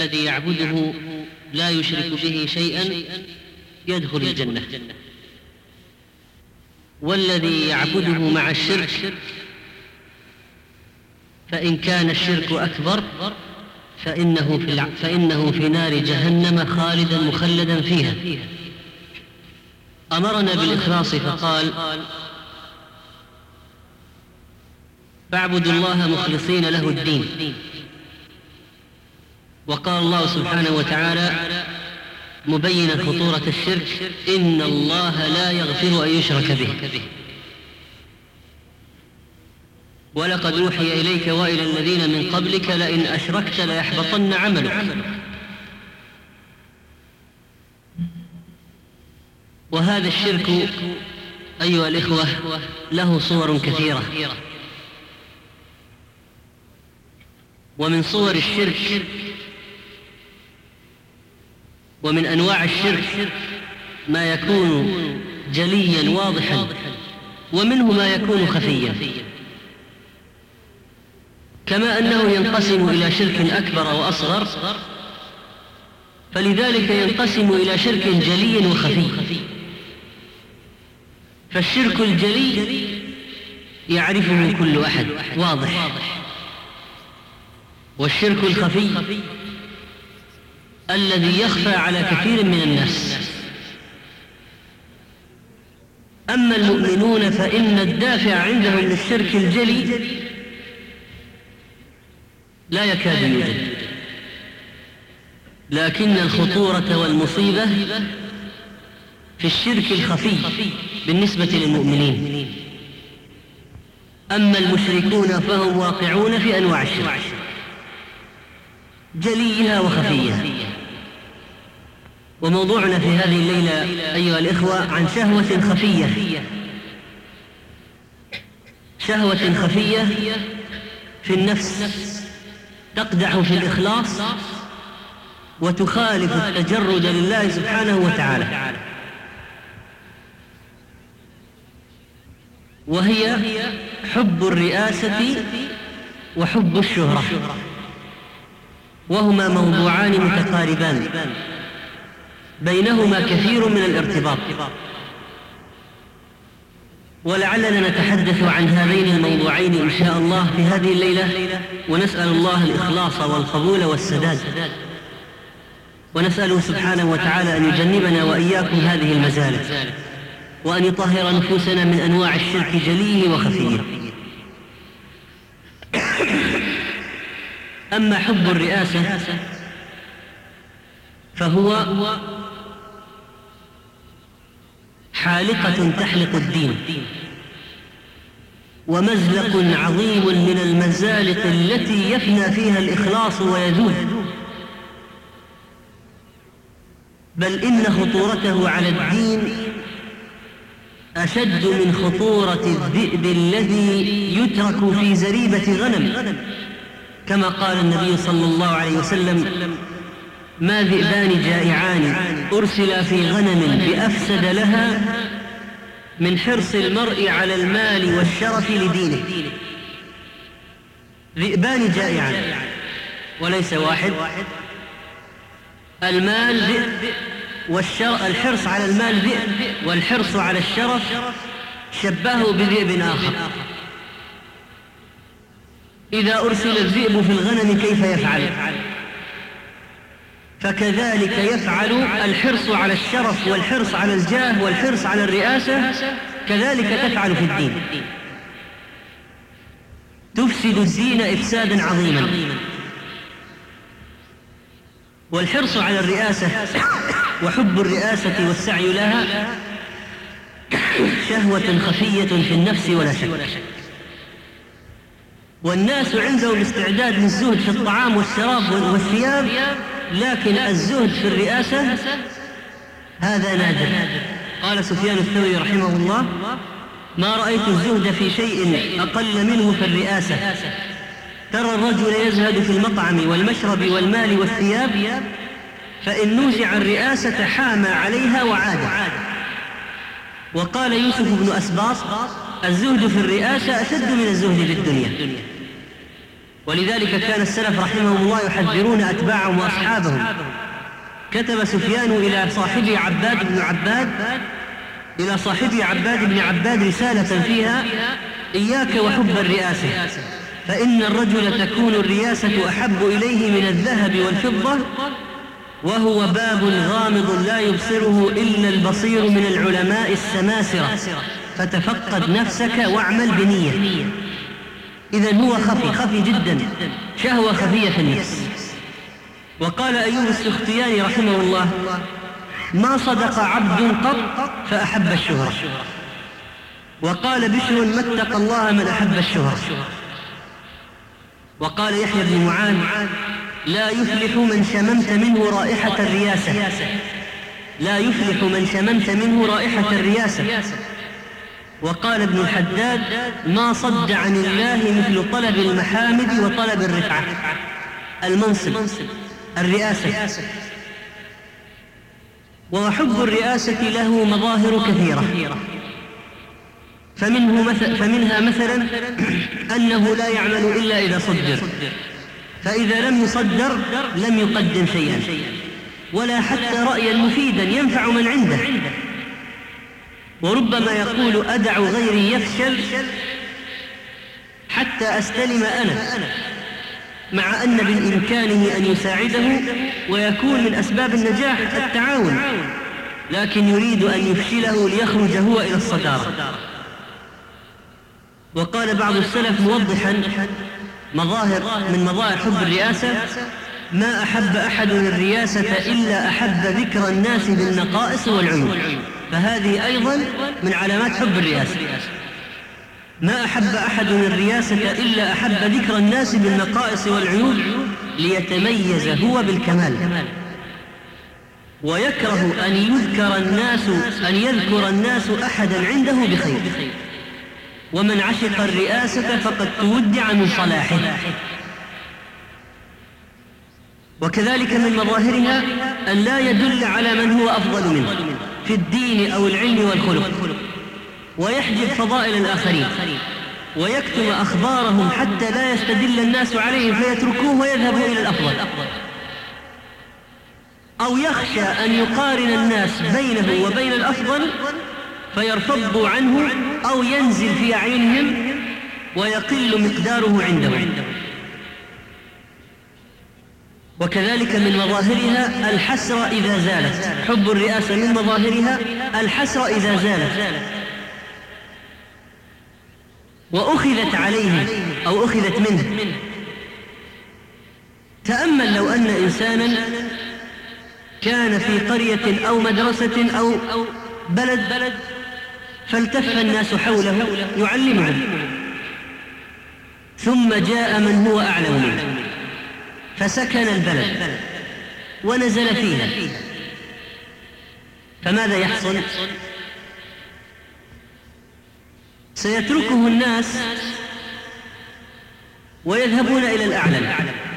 الذي يعبده لا يشرك به شيئا يدخل الجنة، والذي يعبده مع الشرك فإن كان الشرك أكبر فإنه في نار جهنم خالدا مخلدا فيها. أمرنا بالإخلاص فقال: فاعبدوا الله مخلصين له الدين. وقال الله سبحانه وتعالى مبينا خطورة الشرك: إن الله لا يغفر أن يشرك به ولقد أوحي إليك وإلى الذين من قبلك لئن أشركت ليحبطن عملك. وهذا الشرك أيها الإخوة له صور كثيرة، ومن صور الشرك ومن أنواع الشرك ما يكون جليا واضحا، ومنه ما يكون خفيا، كما أنه ينقسم إلى شرك أكبر وأصغر، فلذلك ينقسم إلى شرك جلي وخفي. فالشرك الجلي يعرفه كل أحد واضح، والشرك الخفي الذي يخفى على كثير من الناس. أما المؤمنون فإن الدافع عندهم للشرك الجلي لا يكاد يوجد، لكن الخطورة والمصيبة في الشرك الخفي بالنسبة للمؤمنين. أما المشركون فهم واقعون في أنواع الشرك جليها وخفيها. وموضوعنا في هذه الليلة أيها الإخوة عن شهوة خفية، شهوة خفية في النفس تقدح في الإخلاص وتخالف التجرد لله سبحانه وتعالى، وهي حب الرئاسة وحب الشهرة، وهما موضوعان متقاربان بينهما كثير من الارتباط، ولعلنا نتحدث عن هذين الموضوعين إن شاء الله في هذه الليلة، ونسأل الله الإخلاص والقبول والسداد، ونسأله سبحانه وتعالى أن يجنبنا وإياكم هذه المزالة، وأن يطهر نفوسنا من أنواع الشرك جليه وخفيه. أما حب الرئاسة فهو حالقة تحلق الدين، ومزلق عظيم من المزالق التي يفنى فيها الإخلاص ويذوب، بل إن خطورته على الدين أشد من خطورة الذئب الذي يترك في زريبة غنم، كما قال النبي صلى الله عليه وسلم: ما ذئبان جائعان أرسلا في غنم بأفسد لها من حرص المرء على المال والشرف لدينه. ذئبان جائعان وليس واحد، المال ذئب والحرص على المال ذئب، والحرص على الشرف شبهه بذئب آخر. إذا أرسل الذئب في الغنم كيف يفعل؟ فكذلك يفعل الحرص على الشرف والحرص على الجاه والحرص على الرئاسة، كذلك تفعل في الدين، تفسد الدين إفسادا عظيما. والحرص على الرئاسة وحب الرئاسة والسعي لها شهوة خفية في النفس ولا شك، والناس عندهم استعداد للزهد في الطعام والشراب والثياب، لكن الزهد في الرئاسة هذا نادر. قال سفيان الثوري رحمه الله: ما رأيت الزهد في شيء أقل منه في الرئاسة. ترى الرجل يزهد في المطعم والمشرب والمال والثياب، فإن نوزع الرئاسة حام عليها وعاد. وقال يوسف بن أسباط: الزهد في الرئاسة أشد من الزهد في الدنيا. ولذلك كان السلف رحمهم الله يحذرون أتباعهم وأصحابهم. كتب سفيان إلى صاحبه عباد بن عباد رسالة فيها: إياك وحب الرئاسة، فإن الرجل تكون الرياسة أحب إليه من الذهب والفضة، وهو باب غامض لا يبصره إلا البصير من العلماء السماسرة، فتفقد نفسك واعمل بنية. إذن هو خفي جدا، شهوة خفية في النفس. وقال أيوب السختياني رحمه الله: ما صدق عبد قط فأحب الشهرة. وقال بشر: ما اتقى الله من أحب الشهرة. وقال يحيى بن معاذ: لا يفلح من شممت منه رائحة الرياسة، لا يفلح من شممت منه رائحة الرياسة. وقال ابن الحداد: ما صد عن الله مثل طلب المحامد وطلب الرفعة، المنصب، الرئاسة. وحب الرئاسة له مظاهر كثيرة، فمنها مثلا أنه لا يعمل إلا إذا صدر، فإذا لم يصدر لم يقدم شيئا ولا حتى رأيا مفيدا ينفع من عنده. وربما يقول: أدع غيري يفشل حتى أستلم أنا، مع أن بإمكانه أن يساعده ويكون من أسباب النجاح التعاون، لكن يريد أن يفشله ليخرج هو إلى الصدارة. وقال بعض السلف موضحا من مظاهر حب الرئاسة: ما أحب أحد الرياسة إلا أحب ذكر الناس بالنقائص والعيوب. فهذه أيضا من علامات حب الرئاسة. ما أحب أحد الرياسة إلا أحب ذكر الناس بالنقائص والعيوب ليتميز هو بالكمال، ويكره أن يذكر الناس أحدا عنده بخير. ومن عشق الرئاسة فقد تودع من صلاحه. وكذلك من مظاهرها أن لا يدل على من هو أفضل منه في الدين أو العلم والخلق، ويحجب فضائل الآخرين، ويكتم أخبارهم حتى لا يستدل الناس عليهم فيتركوه ويذهبوا إلى الأفضل، أو يخشى أن يقارن الناس بينه وبين الأفضل فيرفضوا عنه أو ينزل في أعينهم ويقل مقداره عندهم. وكذلك من مظاهرها الحسرة إذا زالت. حب الرئاسة من مظاهرها الحسرة إذا زالت وأخذت عليه أو أخذت منه. تأمل لو أن إنسانا كان في قرية أو مدرسة أو بلد فالتف الناس حوله يعلمهم، ثم جاء من هو أعلم منه فسكن البلد ونزل فيها، فماذا يحصل؟ سيتركه الناس ويذهبون إلى الأعلم.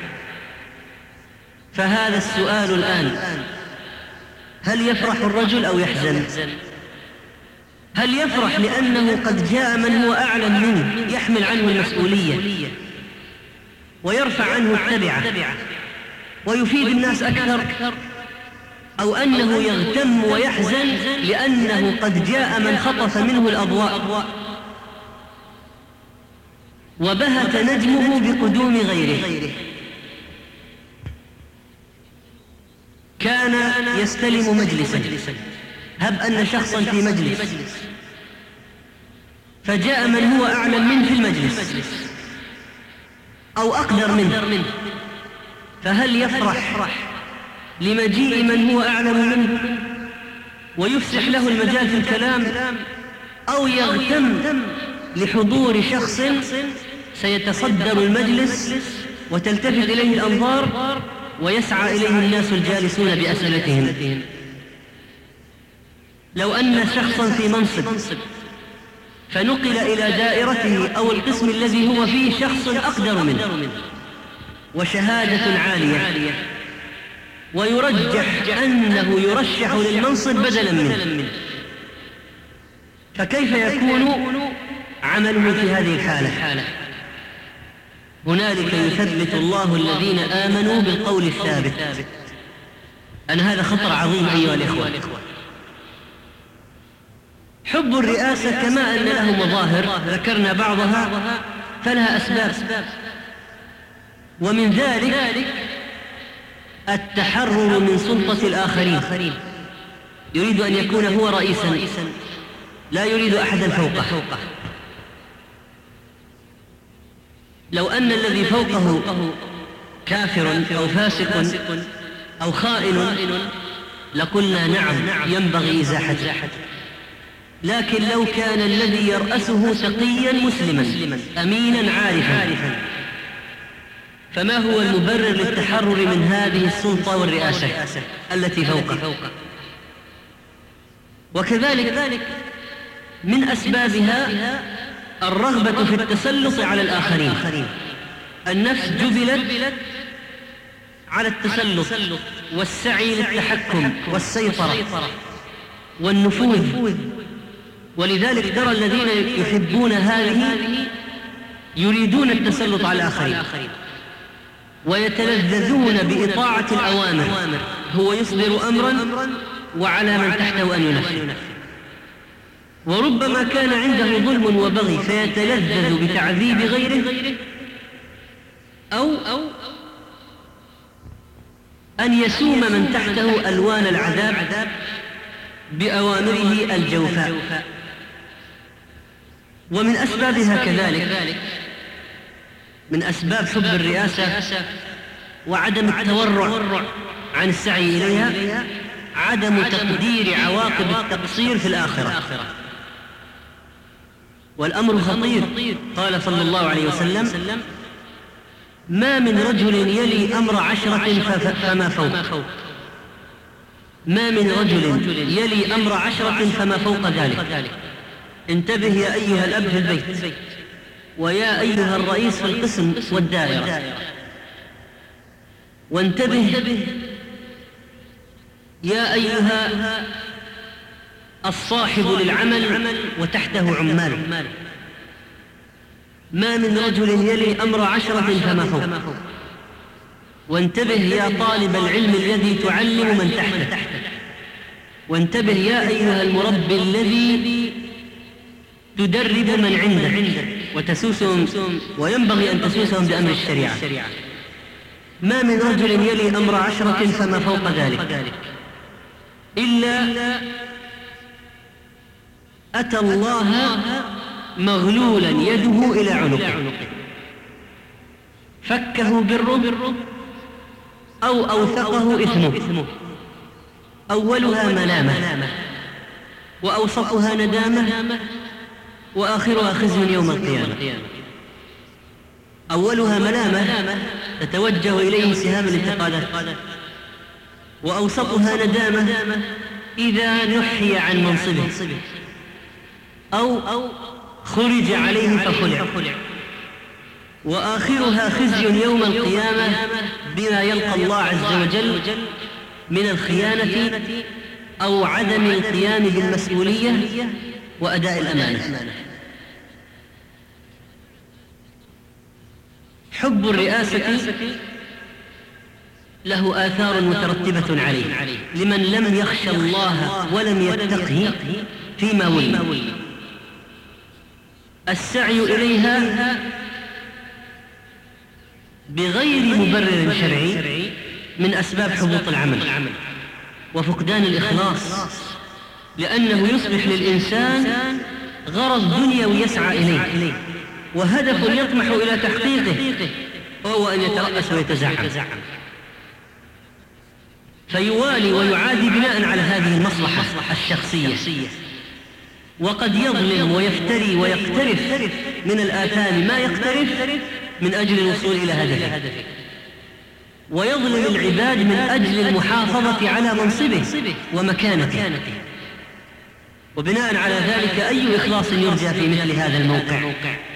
فهذا السؤال الآن: هل يفرح الرجل أو يحزن؟ هل يفرح لأنه قد جاء من هو أعلم منه يحمل عنه المسؤولية ويرفع عنه التبعة ويفيد الناس أكثر، أو أنه يغتم ويحزن لأنه قد جاء من خطف منه الأضواء وبهت نجمه بقدوم غيره؟ كان يستلم مجلسا، هب أن شخصا في مجلس فجاء من هو أعلم منه في المجلس أو أقدر منه، فهل يفرح لمجيء من هو أعلم منه ويفسح له المجال في الكلام، أو يغتم لحضور شخص سيتصدر المجلس وتلتفت إليه الأنظار ويسعى إليه الناس الجالسون بأسئلتهم؟ لو أن شخصا في منصب فنقل إلى دائرته أو القسم الذي هو فيه شخص أقدر منه وشهادة عالية، ويرجح أنه يرشح للمنصب بدلا منه، فكيف يكون عمله في هذه الحالة؟ هنالك يثبت الله الذين آمنوا بالقول الثابت. أن هذا خطر عظيم أيها الإخوة. حب الرئاسة كما أن له مظاهر ذكرنا بعضها فلها أسباب، ومن ذلك التحرر من سلطة الآخرين. يريد أن يكون هو رئيسا، لا يريد أحدا فوقه. لو أن الذي فوقه كافر أو فاسق أو خائن لقلنا نعم ينبغي إزاحته، لكن لو كان الذي يرأسه تقيا مسلما أمينا عارفا، فما هو المبرر للتحرر من هذه السلطة والرئاسة التي فوقه؟ وكذلك من أسبابها الرغبة في التسلط على الآخرين. النفس جبلت على التسلط والسعي للتحكم والسيطرة والنفوذ، ولذلك ترى الذين يحبون هذه يريدون التسلط على الآخرين ويتلذذون بإطاعة الأوامر. هو يصدر أمرا وعلى من تحته أن ينفذ، وربما كان عنده ظلم وبغي فيتلذذ بتعذيب غيره أو أن يسوم من تحته ألوان العذاب بأوامره الجوفاء. ومن أسبابها كذلك، من أسباب حب الرئاسة وعدم التورع عن السعي إليها عدم تقدير عواقب التقصير في الآخرة. والأمر خطير. قال صلى الله عليه وسلم: ما من رجل يلي أمر 10 فما فوق. ما من رجل يلي أمر 10 فما فوق ذلك. انتبه يا أيها الأب في البيت، ويا أيها الرئيس في القسم والدائرة، وانتبه يا أيها الصاحب للعمل وتحته عمال. ما من رجل يلي أمر 10 فما فوق. وانتبه يا طالب العلم الذي تعلم من تحته، وانتبه يا أيها المربي الذي تدرب من عندك وتسوسهم، وينبغي أن تسوسهم بأمر الشريعة. ما من رجل يلي أمر 10 فما فوق ذلك إلا أتى الله مغلولا يده إلى عنقه، فكه بره أو أوثقه إثمه. أولها ملامة، وأوسطها ندامة، وآخرها خزي يوم القيامة. أولها ملامة تتوجه إليه سهام الانتقادات، وأوسطها ندامة إذا نحي عن منصبه أو خرج عليه فخلع، وآخرها خزي يوم القيامة بما يلقى الله عز وجل من الخيانة أو عدم القيام بالمسؤولية وأداء الأمانة. حب الرئاسة له آثار مترتبة عليه لمن لم يخشى الله ولم يتقه فيما ولي. السعي إليها بغير مبرر شرعي من أسباب حبوط العمل وفقدان الإخلاص، لأنه يصبح للإنسان غرض دنيوي يسعى إليه وهدف يطمح إلى تحقيقه، وهو أن يترأس ويتزعم، فيوالي ويعادي بناء على هذه المصلحة الشخصية، وقد يظلم ويفتري ويقترف من الآثام ما يقترف من أجل الوصول إلى هدفه، ويظلم العباد من أجل المحافظة على منصبه ومكانته. وبناء على ذلك أي إخلاص يرجى في مثل هذا الموقع؟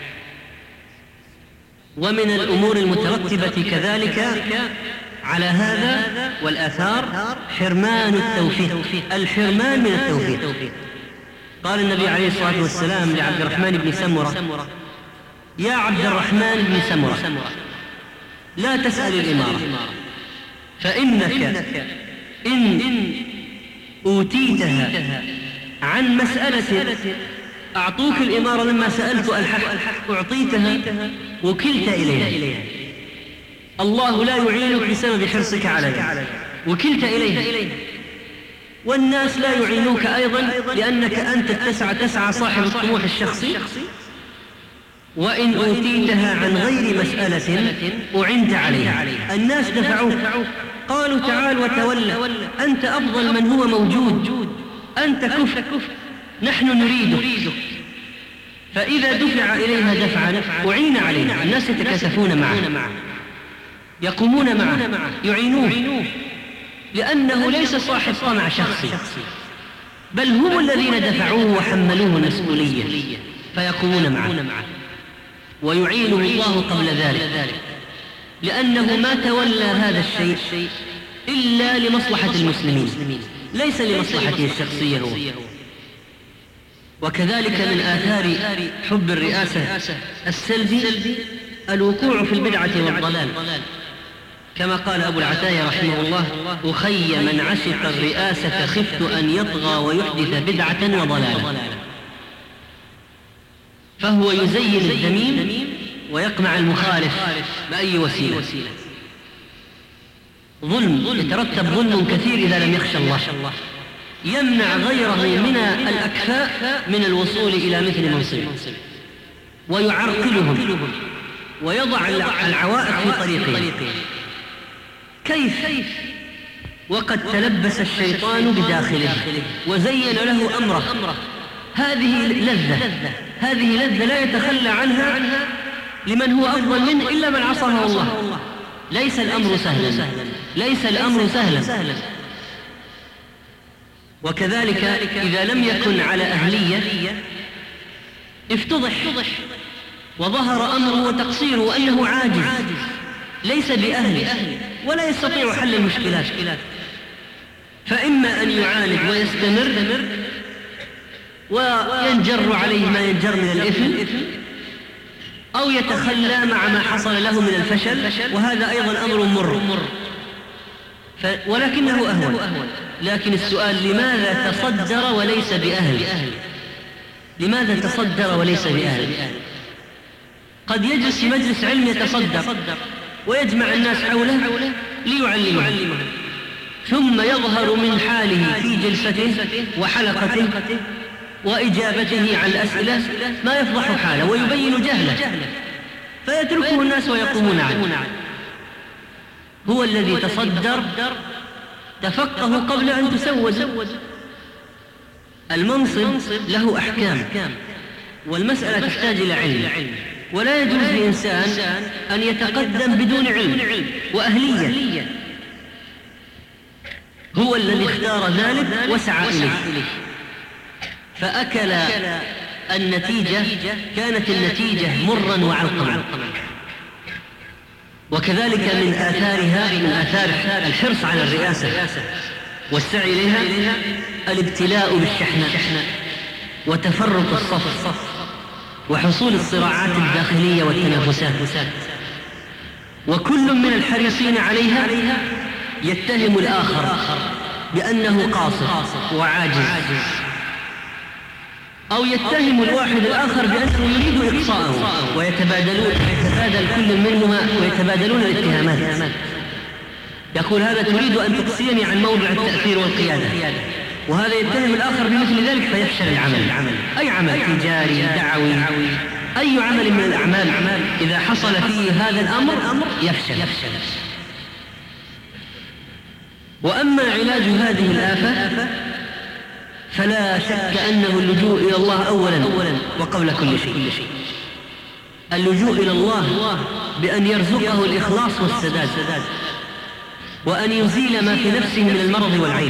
ومن الأمور المترتبة كذلك على هذا والآثار حرمان التوفيق، الحرمان من التوفيق. قال النبي عليه الصلاة والسلام لعبد الرحمن بن سمرة: يا عبد الرحمن بن سمرة لا تسأل الإمارة، فإنك إن أوتيتها عن مسألة أعطوك الإمارة لما سألت الحق أعطيتها وكلت إليها. الله لا يعينك بسبب حرصك عليها، وكلت إليها. والناس لا يعينوك أيضا لأنك أنت تسعى صاحب الطموح الشخصي. وإن أوتيتها عن غير مسألة أعنت عليها. الناس دفعوك، قالوا تعال وتولى، أنت أفضل من هو موجود، أنت كفء، نحن نريدك. فإذا دفع إليها دفعا أعين عليها. الناس يتكاسفون معه، يقومون معه، يعينوه، لأنه ليس صاحب طمع شخصي، بل هم الذين دفعوه وحملوه المسؤولية، فيقومون معه ويعينه الله قبل ذلك، لأنه ما تولى هذا الشيء إلا لمصلحة المسلمين، ليس لمصلحته الشخصية هو. وكذلك من آثار حب الرئاسة السلبي الوقوع في البدعة والضلال، كما قال أبو العتاية رحمه الله: أخي من عشق الرئاسة خفت أن يطغى ويحدث بدعة وضلالا. فهو يزين الذميم ويقمع المخالف بأي وسيلة. ظلم، يترتب ظلم كثير إذا لم يخشى الله، يمنع غيره من الأكفاء من الوصول إلى مثل منصب، ويعرقلهم ويضع العوائق في طريقه. كيف وقد تلبس الشيطان بداخله وزين له أمره. هذه لذة لا يتخلى عنها لمن هو أفضل منه إلا من عصمه الله. ليس الأمر سهلا. وكذلك إذا لم يكن على أهلية افتضح وظهر أمره وتقصيره وأنه عاجز، ليس بأهله ولا يستطيع حل المشكلات، فإما أن يعاند ويستمر وينجر عليه ما ينجر من الإثم، أو يتخلى مع ما حصل له من الفشل، وهذا أيضا أمر مر ولكنه أهون. لكن السؤال: لماذا تصدر وليس بأهل؟ لماذا تصدر وليس بأهل؟ قد يجلس في مجلس علم يتصدر ويجمع الناس حوله ليعلمهم، ثم يظهر من حاله في جلسته وحلقته وإجابته عن الأسئلة ما يفضح حاله ويبين جهله، فيتركه الناس ويقومون عنه. هو الذي تصدر تفقه قبل أن تسود. المنصب له أحكام، والمسألة تحتاج إلى علم، ولا يجوز لإنسان أن يتقدم بدون علم وأهلية. هو الذي اختار ذلك وسعى إليه، فأكل النتيجة، كانت النتيجة مرا وعلقما. وكذلك من آثار الحرص على الرئاسة والسعي إليها الابتلاء بالشحنة وتفرق الصف وحصول الصراعات الداخلية والتنافسات. وكل من الحريصين عليها يتهم الآخر بأنه قاصر وعاجز، أو يتهم الواحد الآخر بأنه يريد إقصاءه، ويتبادل كل منهما ويتبادلون الاتهامات. يقول: هذا تريد أن تقصيني عن موضع التأثير والقيادة، وهذا يتهم الآخر بمثل ذلك، فيفشل العمل. أي عمل تجاري دعوي، أي عمل من الأعمال إذا حصل فيه هذا الأمر يفشل. وأما علاج هذه الآفة فلا شك أنه اللجوء إلى الله أولا وقبل كل شيء. اللجوء إلى الله بأن يرزقه الإخلاص والسداد، وأن يزيل ما في نفسه من المرض والعيب.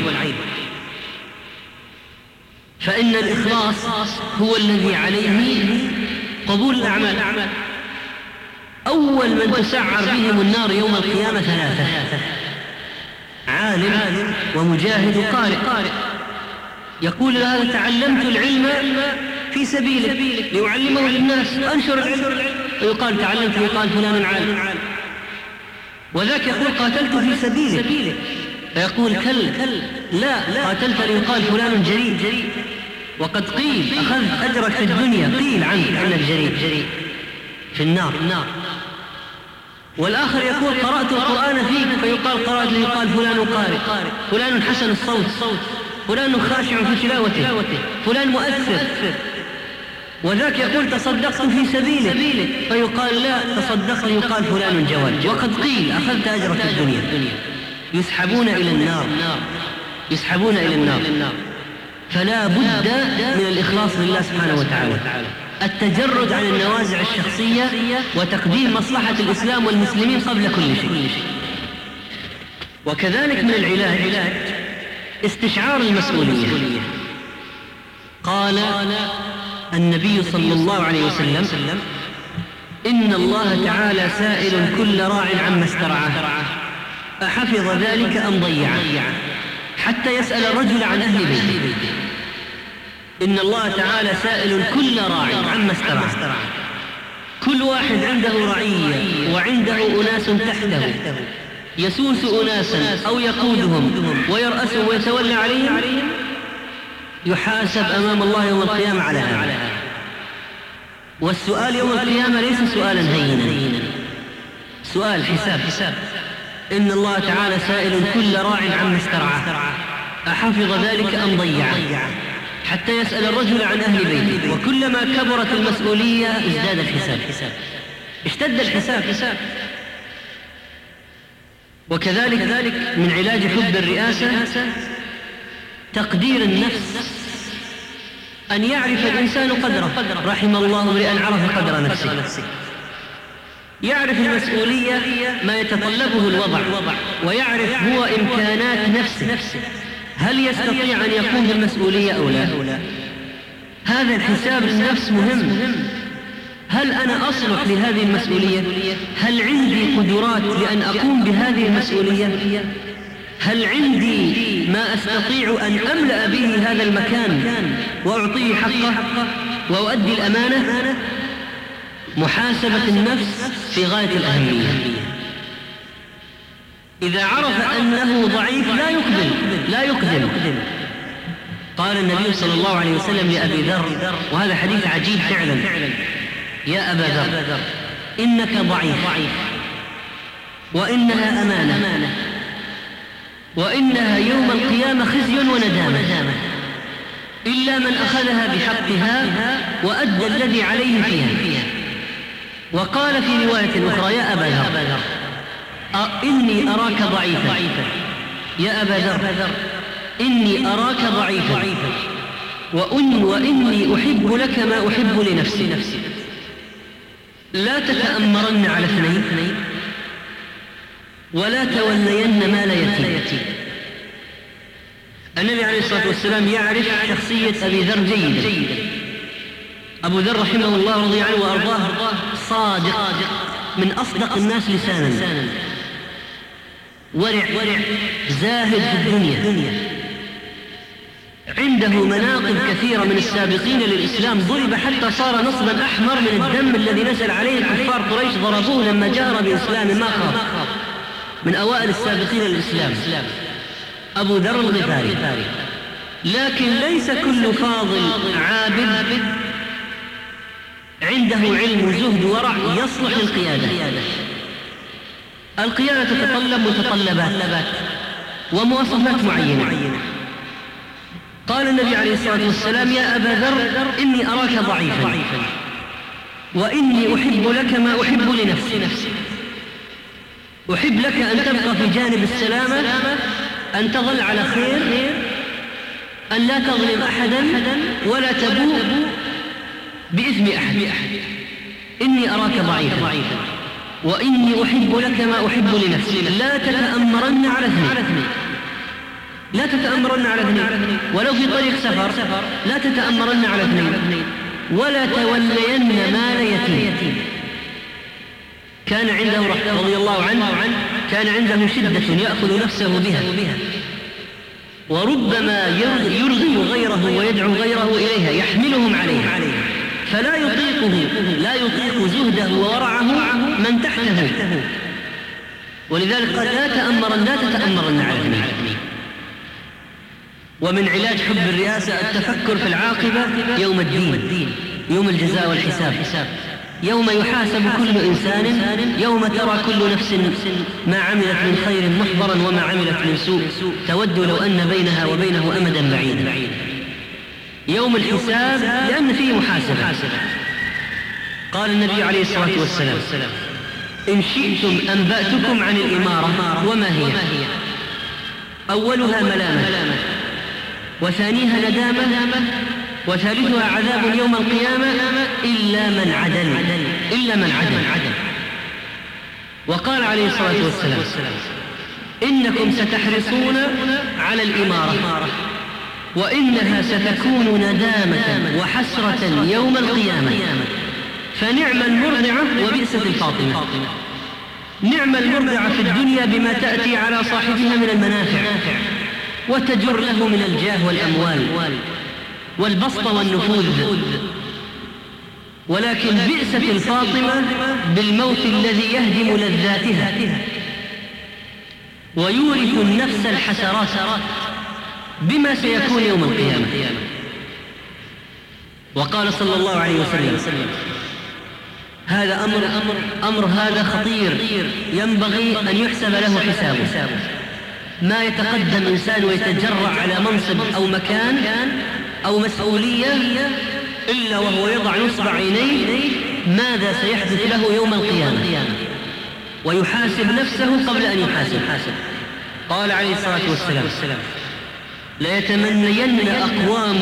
فإن الإخلاص هو الذي عليه قبول الأعمال. أول من تسعر بهم النار يوم القيامة 3: عالم ومجاهد وقارئ. يقول: هذا تعلمت العلم في سبيلك لأعلمه للناس، أنشر العلم. ويقال تعلمت ويقال فلان عالم. وذاك يقول قاتلت في سبيله فيقول كلا لا قاتلت ليقال فلان جريء. وقد قيل أخذت أجرك في الدنيا، قيل عنك جريء في النار. والآخر يقول قرأت القرآن فيك فيقال قرأت ليقال فلان قارئ، فلان حسن الصوت، فلان خاشع في تلاوته، فلان مؤثر. وذاك يقول تصدقت في سبيله فيقال لا تصدقت ليقال فلان جواد. وقد قيل أخذت أجرك في الدنيا. يسحبون إلى النار. فلا بد من الإخلاص لله سبحانه وتعالى، التجرد عن النوازع الشخصية وتقديم مصلحة الإسلام والمسلمين قبل كل شيء. وكذلك من العلاج استشعار المسؤولية. قال النبي صلى الله عليه وسلم إن الله تعالى سائل كل راع عما استرعاه أحفظ ذلك أم ضيعه حتى يسأل الرجل عن أهل بيته. إن الله تعالى سائل كل راع عما استرعاه. كل واحد عنده رعية وعنده أناس تحته، يسوس أناسا أو يقودهم ويرأسهم ويتولى عليهم، يحاسب أمام الله يوم القيامة على هذا. والسؤال يوم القيامة ليس سؤالا هينا، سؤال حساب. إن الله تعالى سائل كل راع عما استرعاه أحفظ ذلك أم ضيعه حتى يسأل الرجل عن أهل بيته. وكلما كبرت المسؤولية ازداد الحساب، اشتد الحساب. وكذلك من علاج حب الرئاسة تقدير النفس، أن يعرف الإنسان قدره. رحم الله امرئا عرف قدر نفسه، يعرف المسؤولية ما يتطلبه الوضع، ويعرف هو إمكانات نفسه، هل يستطيع أن يقوم بالمسؤولية أو لا. هذا الحساب للنفس مهم. هل أنا أصلح لهذه المسؤولية؟ هل عندي قدرات لأن أقوم بهذه المسؤولية؟ هل عندي ما أستطيع أن أملأ به هذا المكان وأعطيه حقه وأؤدي الأمانة؟ محاسبة النفس في غاية الأهمية. إذا عرف أنه ضعيف لا يقدم. قال النبي صلى الله عليه وسلم لأبي ذر، وهذا حديث عجيب فعلا: يا أبا ذر إنك ضعيف، وإنها أمانة، وإنها يوم القيامة خزي وندامة، إلا من أخذها بحقها وأدى الذي عليه فيها. وقال في رواية أخرى: يا أبا ذر إني أراك ضعيفا، يا أبا ذر إني أراك ضعيفا، وإني أحب لك ما أحب لنفسي. لا تتأمرن على اثنين، ولا تولين مال يتيم. النبي عليه الصلاة والسلام يعرف شخصية أبي ذر جيدا. أبو ذر رحمه الله رضي عنه وأرضاه صادق، من أصدق الناس لسانا، ورع زاهد في الدنيا، عنده مناقب كثيرة من السابقين للإسلام. ضرب حتى صار نصبا أحمر من الدم الذي نزل عليه كفار قريش، ضربوه لما جهر بإسلام ما خاف، من أوائل السابقين للإسلام أبو ذر الغفاري. لكن ليس كل فاضل عابد عنده علم وزهد ورع يصلح للقيادة. القيادة تتطلب متطلبات ومواصفات معينة. قال النبي عليه الصلاة والسلام: يا أبا ذر إني أراك ضعيفا، وإني أحب لك ما أحب لنفسي. أحب لك أن تبقى في جانب السلامة، أن تظل على خير، أن لا تظلم أحدا ولا تبوء بإثم أحد. إني أراك ضعيفا، وإني أحب لك ما أحب لنفسي. لا تتأمرن على اثنين، لا تتأمرن على اثنين، ولو في طريق سفر لا تتأمرن على اثنين، ولا تولين مال يتيم. كان عنده رضي الله عنه كان عنده شدة يأخذ نفسه بها، وربما يرغم غيره ويدعو غيره إليها، يحملهم عليها. فلا يطيق زهده وورعه من تحته. ولذلك قال لا تتأمرن على الجميع. ومن علاج حب الرئاسة التفكر في العاقبة يوم الدين، يوم الجزاء والحساب، يوم يحاسب كل إنسان، يوم ترى كل نفس ما عملت من خير محضرا وما عملت من سوء تود لو أن بينها وبينه أمدا بعيدا. يوم الحساب لأن فيه محاسبة. قال النبي عليه الصلاة والسلام إن شئتم أنبأتكم عن الإمارة وما هي؟ أولها ملامة، وثانيها ندامة، وثالثها عذاب يوم القيامة إلا من عدل. وقال عليه الصلاة والسلام إنكم ستحرصون على الإمارة وإنها ستكون ندامة وحسرة يوم القيامة، فنعم المرضعة وبئست الفاطمة. نعم المرضعة في الدنيا بما تأتي على صاحبها من المنافع وتجر له من الجاه والأموال والبسط والنفوذ، ولكن بئست الفاطمة بالموت الذي يهدم لذاتها ويورث النفس الحسرات بما سيكون يوم القيامة. وقال صلى الله عليه وسلم هذا أمر هذا خطير ينبغي أن يحسب له حسابه. ما يتقدم إنسان ويتجرع على منصب أو مكان أو مسؤولية إلا وهو يضع نصب عينيه ماذا سيحدث له يوم القيامة، ويحاسب نفسه قبل أن يحاسب. قال عليه الصلاة والسلام ليتمنين أقوام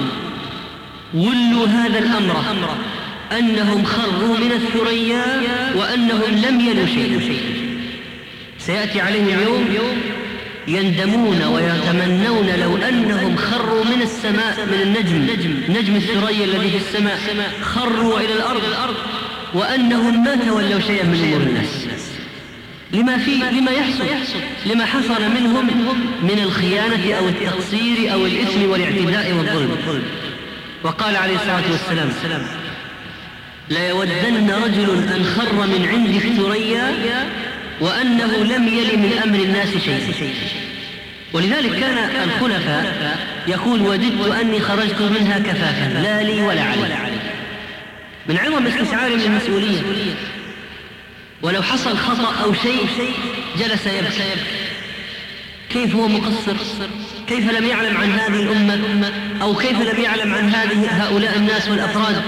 ولوا هذا الأمر أنهم خروا من الثريا وأنهم لم يلوا شيئا. سيأتي عليهم يوم يندمون ويتمنون لو أنهم خروا من السماء، من نجم الثريا الذي في السماء، خروا إلى الأرض وأنهم ما تولوا شيئا من أمور الناس. لما يحصل، لما حصل منهم من الخيانة أو التقصير أو الإثم والاعتداء والظلم. وقال عليه الصلاة والسلام ليودن رجل أن خر من عند الثريا وأنه لم يل من أمر الناس شيء. ولذلك كان الخلفاء يقول وددت أني خرجت منها كفافا لا لي ولا علي، من عظم استشعار من المسؤولية. ولو حصل خطأ أو شيء جلس يبكي، كيف هو مقصر، كيف لم يعلم عن هذه الأمة، أو كيف لم يعلم عن هؤلاء الناس والأفراد.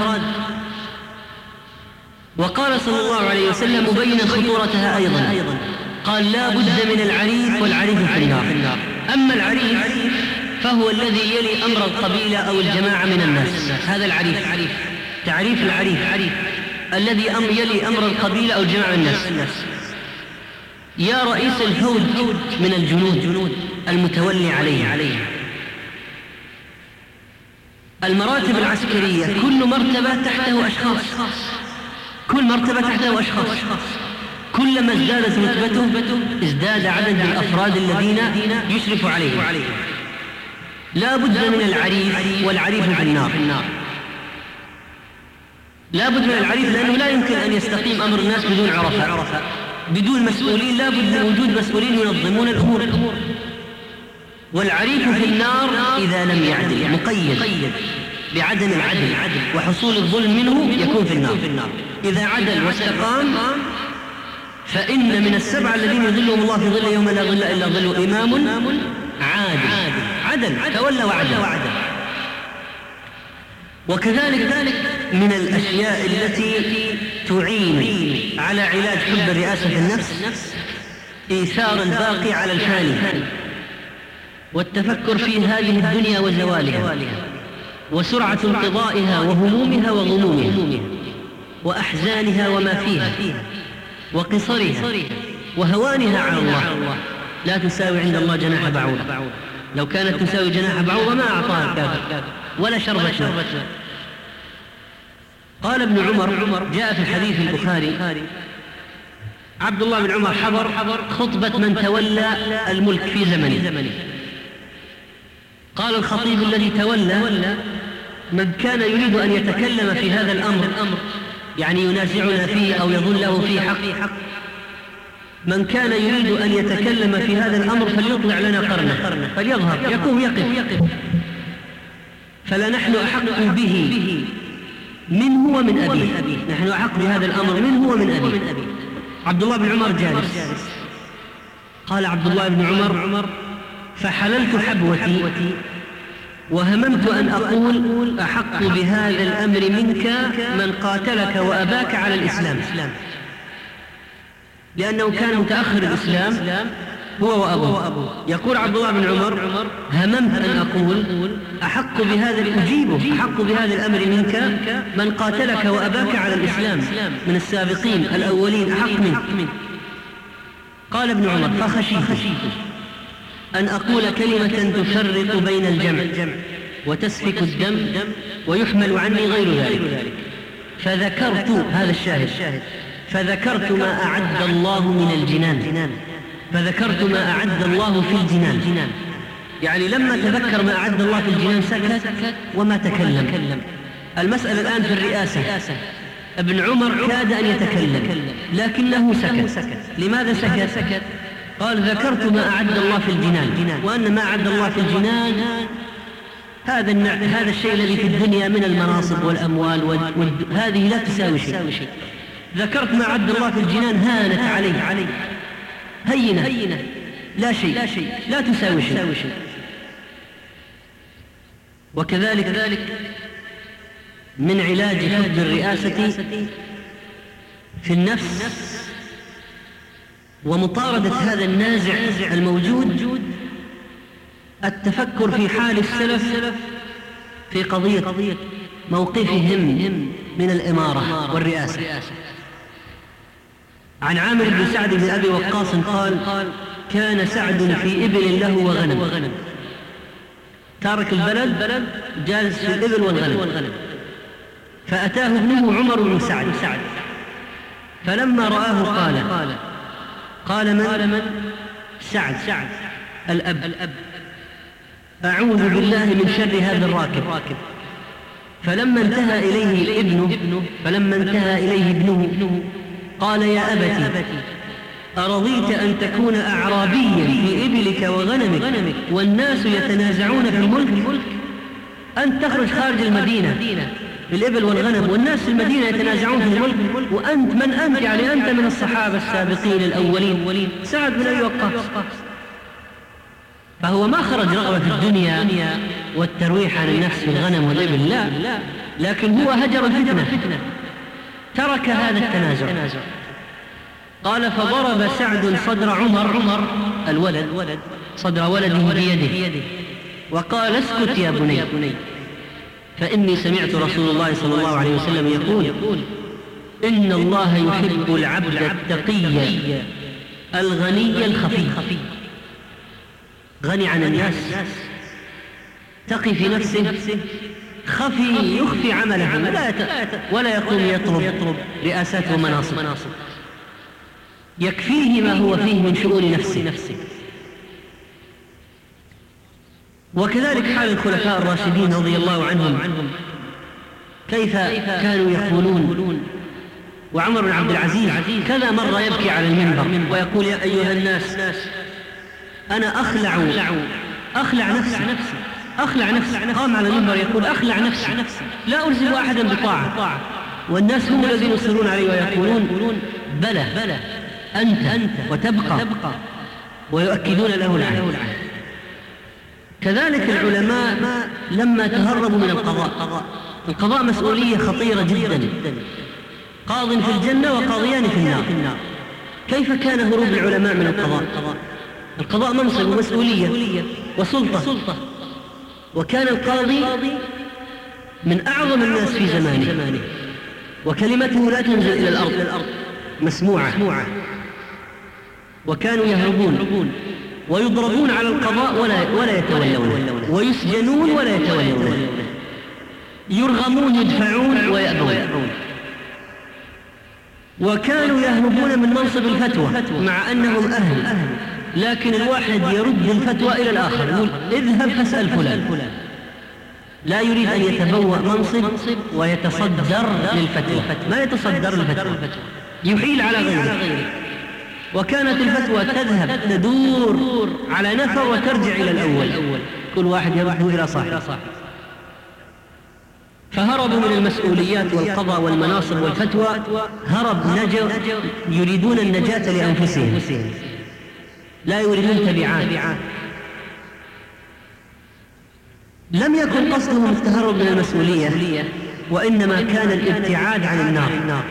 وقال صلى الله عليه وسلم مبينا خطورتها أيضا قال لا بد من العريف، والعريف في النار. أما العريف فهو الذي يلي أمر القبيلة أو الجماعة من الناس، هذا العريف. تعريف العريف الذي يلي أمر القبيلة أو الجماعة من الناس. يا رئيس الفوج من الجنود المتولي عليه. المراتب العسكرية كل مرتبة تحته أشخاص، كل مرتبة تحته أشخاص، كلما ازدادت رتبته ازداد عدد الأفراد الذين يشرف عليه. لا بد من العريف، والعريف في النار. لا بد من العريف لأنه لا يمكن أن يستقيم أمر الناس بدون عرفاء، بدون مسؤولين. لا بد من وجود مسؤولين ينظمون الأمور. والعريف في النار إذا لم يعدل، مقيد بعدم العدل وحصول الظلم منه، يكون في النار. إذا عدل واستقام فإن من السبعة الذين يظلهم الله في ظل يوم لا ظل إلا ظله إمام عادل تولى وعدل. وكذلك من الأشياء التي تعين على علاج حب الرئاسة في النفس إيثار الباقي على الفاني، والتفكر في هذه الدنيا وزوالها، وسرعة انقضائها وهمومها وغمومها وأحزانها وما فيها وقصرها وهوانها على الله. لا تساوي عند الله جناح بعوضة، لو كانت تساوي جناح بعوضة ما أعطاها الكافر ولا شربت. قال ابن عمر جاء في الحديث البخاري عبد الله بن عمر حضر خطبة من تولى الملك في زمنه. قال الخطيب الذي تولى من كان يريد أن يتكلم في هذا الأمر يعني ينازعنا فيه أو يظن له فيه حق، من كان يريد أن يتكلم في هذا الأمر فليطلع لنا قرنه، فليظهر يقوم يقف، فلا نحن أحق به منه ومن أبيه، نحن أحق بهذا الأمر منه ومن أبيه. عبد الله بن عمر جالس، قال عبد الله بن عمر: فحللت حبوتي وهممت أن أقول: أحق بهذا الأمر منك من قاتلك وأباك على الإسلام، لأنه كان متأخر الإسلام هو وأبوه. يقول عبد الله بن عمر: هممت أن أقول أحق بهذا أجيبه، أحق بهذا الأمر منك من قاتلك وأباك على الإسلام من السابقين الأولين، أحق منك. قال ابن عمر: فخشيت أن أقول كلمة تفرق بين الجمع وتسفك الدم ويحمل عني غير ذلك، فذكرت هذا الشاهد، فذكرت ما أعد الله من الجنان، فذكرت ما أعد الله في الجنان، يعني لما تذكر ما أعد الله في الجنان سكت وما تكلم. المسألة الآن في الرئاسة، ابن عمر كاد أن يتكلم لكنه سكت. لماذا سكت؟ قال: ذكرت ما أعد الله في الجنان، وأن ما أعد الله في الجنان هذا الشيء الذي في الدنيا من المناصب والأموال هذه لا تساوي شيء. ذكرت ما أعد الله في الجنان، هانت عليه، هينة، لا شيء، لا تساوي شيء. وكذلك من علاج حب الرئاسة في النفس ومطاردة هذا النازع الموجود التفكر في حال السلف في قضية موقفهم من الإمارة والرئاسة. عن عامر بن سعد بن أبي وقاص قال: كان سعد في إبل له وغنم، تارك البلد جالس في الإبل والغنم، فأتاه ابنه عمر بن سعد، فلما رآه قال: من؟ سعد الأب، أعوذ بالله من شر هذا الراكب. فلما انتهى إليه ابنه قال: يا أبتي، أرضيت أن تكون أعرابيا في إبلك وغنمك والناس يتنازعون في الملك؟ أنت تخرج خارج المدينة بالإبل والغنم والناس في المدينة يتنازعون في الملك، وأنت من أنت؟ يعني أنت من الصحابة السابقين الأولين، سعد بن أبي وقاص. فهو ما خرج رغبة في الدنيا والترويح عن النفس في الغنم والإبل، لا، لكن هو هجر الفتنة، ترك هذا التنازع. قال: فضرب سعد صدر عمر الولد صدر ولده بيده وقال: اسكت يا بني، فإني سمعت رسول الله صلى الله عليه وسلم يقول: إن الله يحب العبد التقي الغني الخفي. غني عن الناس، تقي في نفسه، خفي يخفي عمله، ولا يقوم يطلب رئاسات ومناصب، يكفيه ما هو فيه من شؤون نفسه. وكذلك حال الخلفاء الراشدين رضي الله عنهم، كيف كانوا يقولون. وعمر بن عبد العزيز كذا مرة يبكي على المنبر ويقول: يا أيها الناس، أنا أخلع نفسي. قام على المنبر يقول: أخلع نفسي، لا ألزم أحدا بطاعة. والناس هم الذين يصرون عليه ويقولون: بلى أنت وتبقى، ويؤكدون له العهد. كذلك العلماء لما تهربوا من القضاء مسؤولية خطيرة جدا، قاض في الجنة وقاضيان في النار. كيف كان هروب العلماء من القضاء منصب ومسؤولية وسلطة، وكان القاضي من أعظم الناس في زمانه، وكلمته لا تنزل إلى الأرض، مسموعة. وكانوا يهربون ويضربون على القضاء ولا يتولون، ويسجنون ولا يتولون، يرغمون يدفعون ويأبون. وكانوا يهربون من منصب الفتوى مع أنهم أهل، لكن الواحد يرد الفتوى إلى الآخر، يقول: اذهب فاسأل فلان، لا يريد أن يتبوأ منصب ويتصدر للفتوى، ما يتصدر للفتوى، يحيل على غيره. وكانت الفتوى تذهب تدور على نفر وترجع إلى الأول، كل واحد يرجع إلى صاحبه. فهربوا من المسؤوليات والقضاء والمناصب والفتوى، نجوا، يريدون النجاة لأنفسهم، لا يريدون تبعات. لم يكن قصدهم التهرب من المسؤولية، وإنما كان الابتعاد عن النار.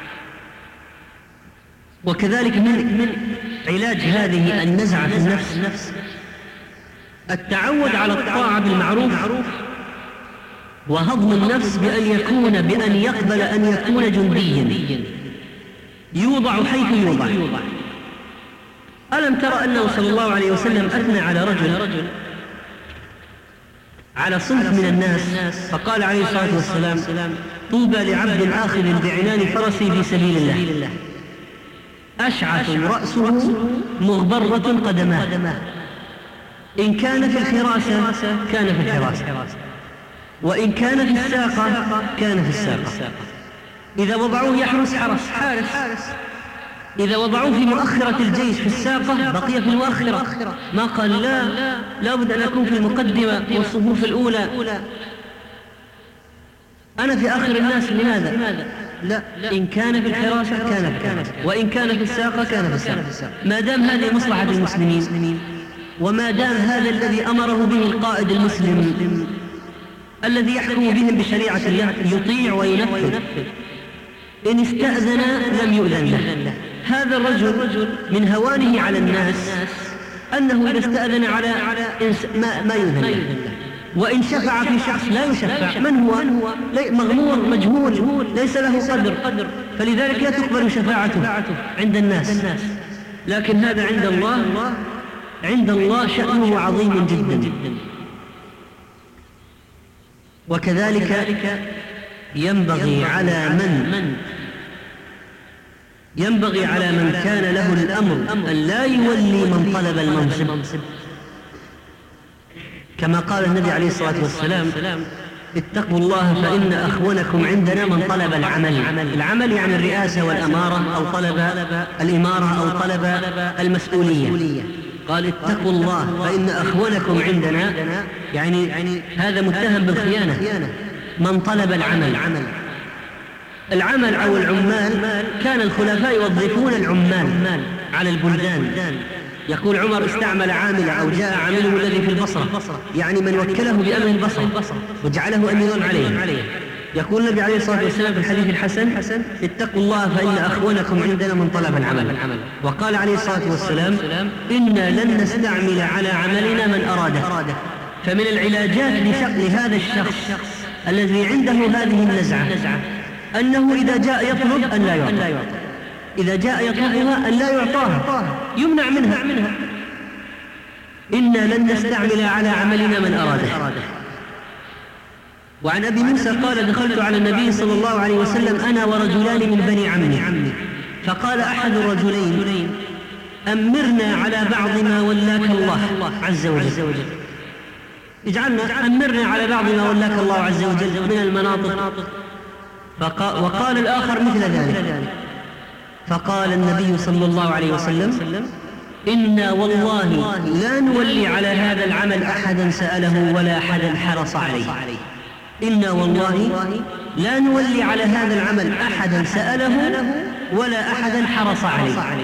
وكذلك من علاج هذه النزعة في النفس التعود على الطاعة بالمعروف، وهضم النفس بأن يقبل أن يكون جنديا يوضع حيث يوضع. ألم ترى أنه صلى الله عليه وسلم أثنى على رجل على صنف من الناس، فقال عليه الصلاة والسلام: طوبى لعبد آخذ بعنان فرسي في سبيل الله، أشعث رأسه مغبرة قدماه، إن كان في الحراسة كان في الحراسة، وإن كان في الساقة كان في الساقة. إذا وضعوه يحرس حارس، إذا وضعوه في مؤخرة الجيش في الساقة بقي في المؤخرة، ما قال لا بد أن أكون في المقدمة والصفوف الأولى، أنا في آخر الناس. لماذا؟ لا، إن كان في الحراسة كان في الحراسة، وإن كان في الساقة كان في الساقة. ما دام هذه مصلحة المسلمين، وما دام هذا الذي أمره به القائد المسلم الذي يحكم بهم بشريعة الله يطيع وينفذ، إن استأذن لم يؤذن له. هذا الرجل من هوانه على الناس أنه إذا استأذن على ما يؤذن له، وإن شفع في شخص لا يشفع. من هو؟ مغمور مجهول ليس له قدر، فلذلك لا تقبل شفاعته عند الناس. لكن هذا عند الله شأنه عظيم جدا. وكذلك ينبغي على من كان له الأمر أن لا يولي من طلب المنصب، كما قال النبي عليه الصلاة والسلام: اتقوا الله فإن أخونكم عندنا من طلب العمل يعني الرئاسة والأمارة، أو طلب الإمارة، أو طلب المسؤولية. قال: اتقوا الله فإن أخونكم عندنا، يعني هذا متهم بالخيانة. من طلب العمل أو العمال، كان الخلفاء يوظفون العمال على البلدان. يقول عمر: استعمل عاملا أو جاء عامله الذي في البصرة، يعني من وكله بأمر البصرة وجعله أميرا عليه. يقول النبي عليه الصلاة والسلام في الحديث الحسن: اتقوا الله فإن أخونكم عندنا من طلب العمل. وقال عليه الصلاة والسلام: إنا لن نستعمل على عملنا من أراده. فمن العلاجات لهذا الشخص الذي عنده هذه النزعة أنه إذا جاء يطلب أن لا يعطى، إذا جاء يطلبها أن لا يعطاها، يمنع منها. إنا لن نستعمل على عملنا من أراده. وعن أبي موسى قال: دخلت على النبي صلى الله عليه وسلم أنا ورجلان من بني عمي، فقال أحد الرجلين: أمرنا على بعض ما ولاك الله عز وجل، أمرنا على بعض ما ولاك الله عز وجل من المناطق. وقال الآخر مثل ذلك. فقال النبي صلى الله عليه وسلم: إنا والله لا نولي على هذا العمل أحدا سأله ولا أحدا حرص عليه. إنا والله لا نولي على هذا العمل أحدا سأله ولا أحدا حرص عليه.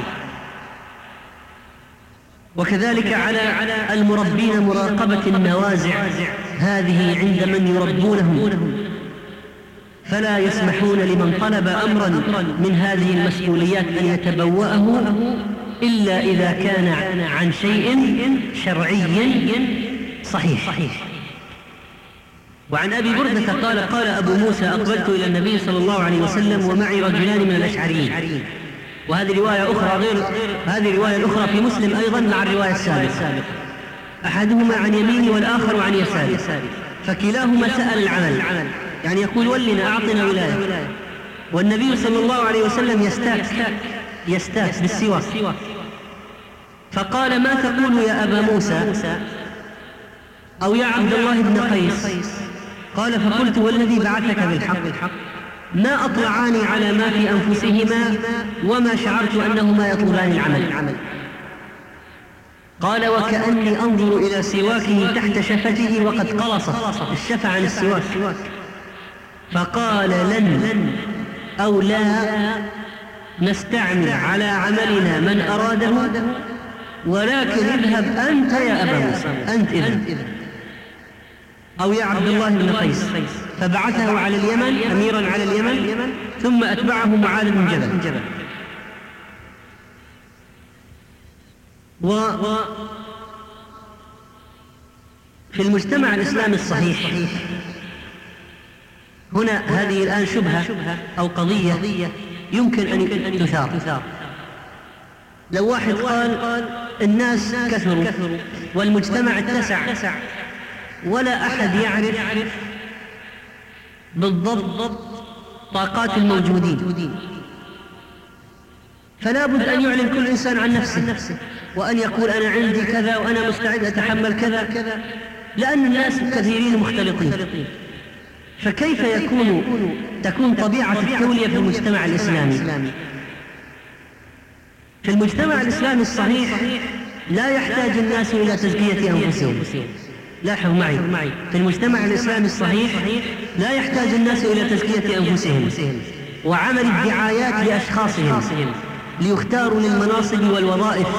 وكذلك على المربين مراقبة النوازع هذه عند من يربونهم، فلا يسمحون لمن طلب أمرا من هذه المسؤوليات أن يتبوأه إلا إذا كان عن شيء شرعي صحيح. وعن أبي بردة قال أبو موسى: أقبلت إلى النبي صلى الله عليه وسلم ومعي رجلان من الأشعريين. وهذه رواية أخرى غير هذه الرواية الأخرى في مسلم أيضا مع الرواية السابقة، أحدهما عن يمينه والآخر عن يساره، فكلاهما سأل العمل، يعني يقول: ولنا أعطنا ولاية. والنبي صلى الله عليه وسلم يستاك بالسواك، فقال: ما تقول يا أبا موسى أو يا عبد الله بن قيس؟ قال فقلت والذي بعثك بالحق ما أطلعاني على ما في أنفسهما وما شعرت أنهما يطلبان العمل. قال وكأني أنظر إلى سواكه تحت شفته وقد قلصت الشفة عن السواك. فقال لن أو لا نستعمل على عملنا من أراده، ولكن اذهب أنت يا أبا موسى، أنت اذهب، أو يا عبد الله بن قيس. فبعثه على اليمن أميرا على اليمن، ثم أتبعه معاذ بن جبل. وفي المجتمع الإسلامي الصحيح هنا هذه الآن شبهة أو قضية يمكن أن تثار. لو واحد قال الناس كثروا والمجتمع اتسع ولا أحد يعرف بالضبط طاقات الموجودين، فلا بد أن يعلن كل إنسان عن نفسه وأن يقول أنا عندي كذا وأنا مستعد أتحمل كذا، لأن الناس كثيرين مختلطين. فكيف تكون طبيعة التولية في المجتمع الإسلامي؟ في المجتمع الإسلامي الصحيح لا يحتاج الناس إلى تزكية أنفسهم. لاحظوا معي، في المجتمع الإسلامي الصحيح لا يحتاج الناس إلى تزكية أنفسهم وعمل الدعايات لأشخاصهم ليختاروا للمناصب والوظائف.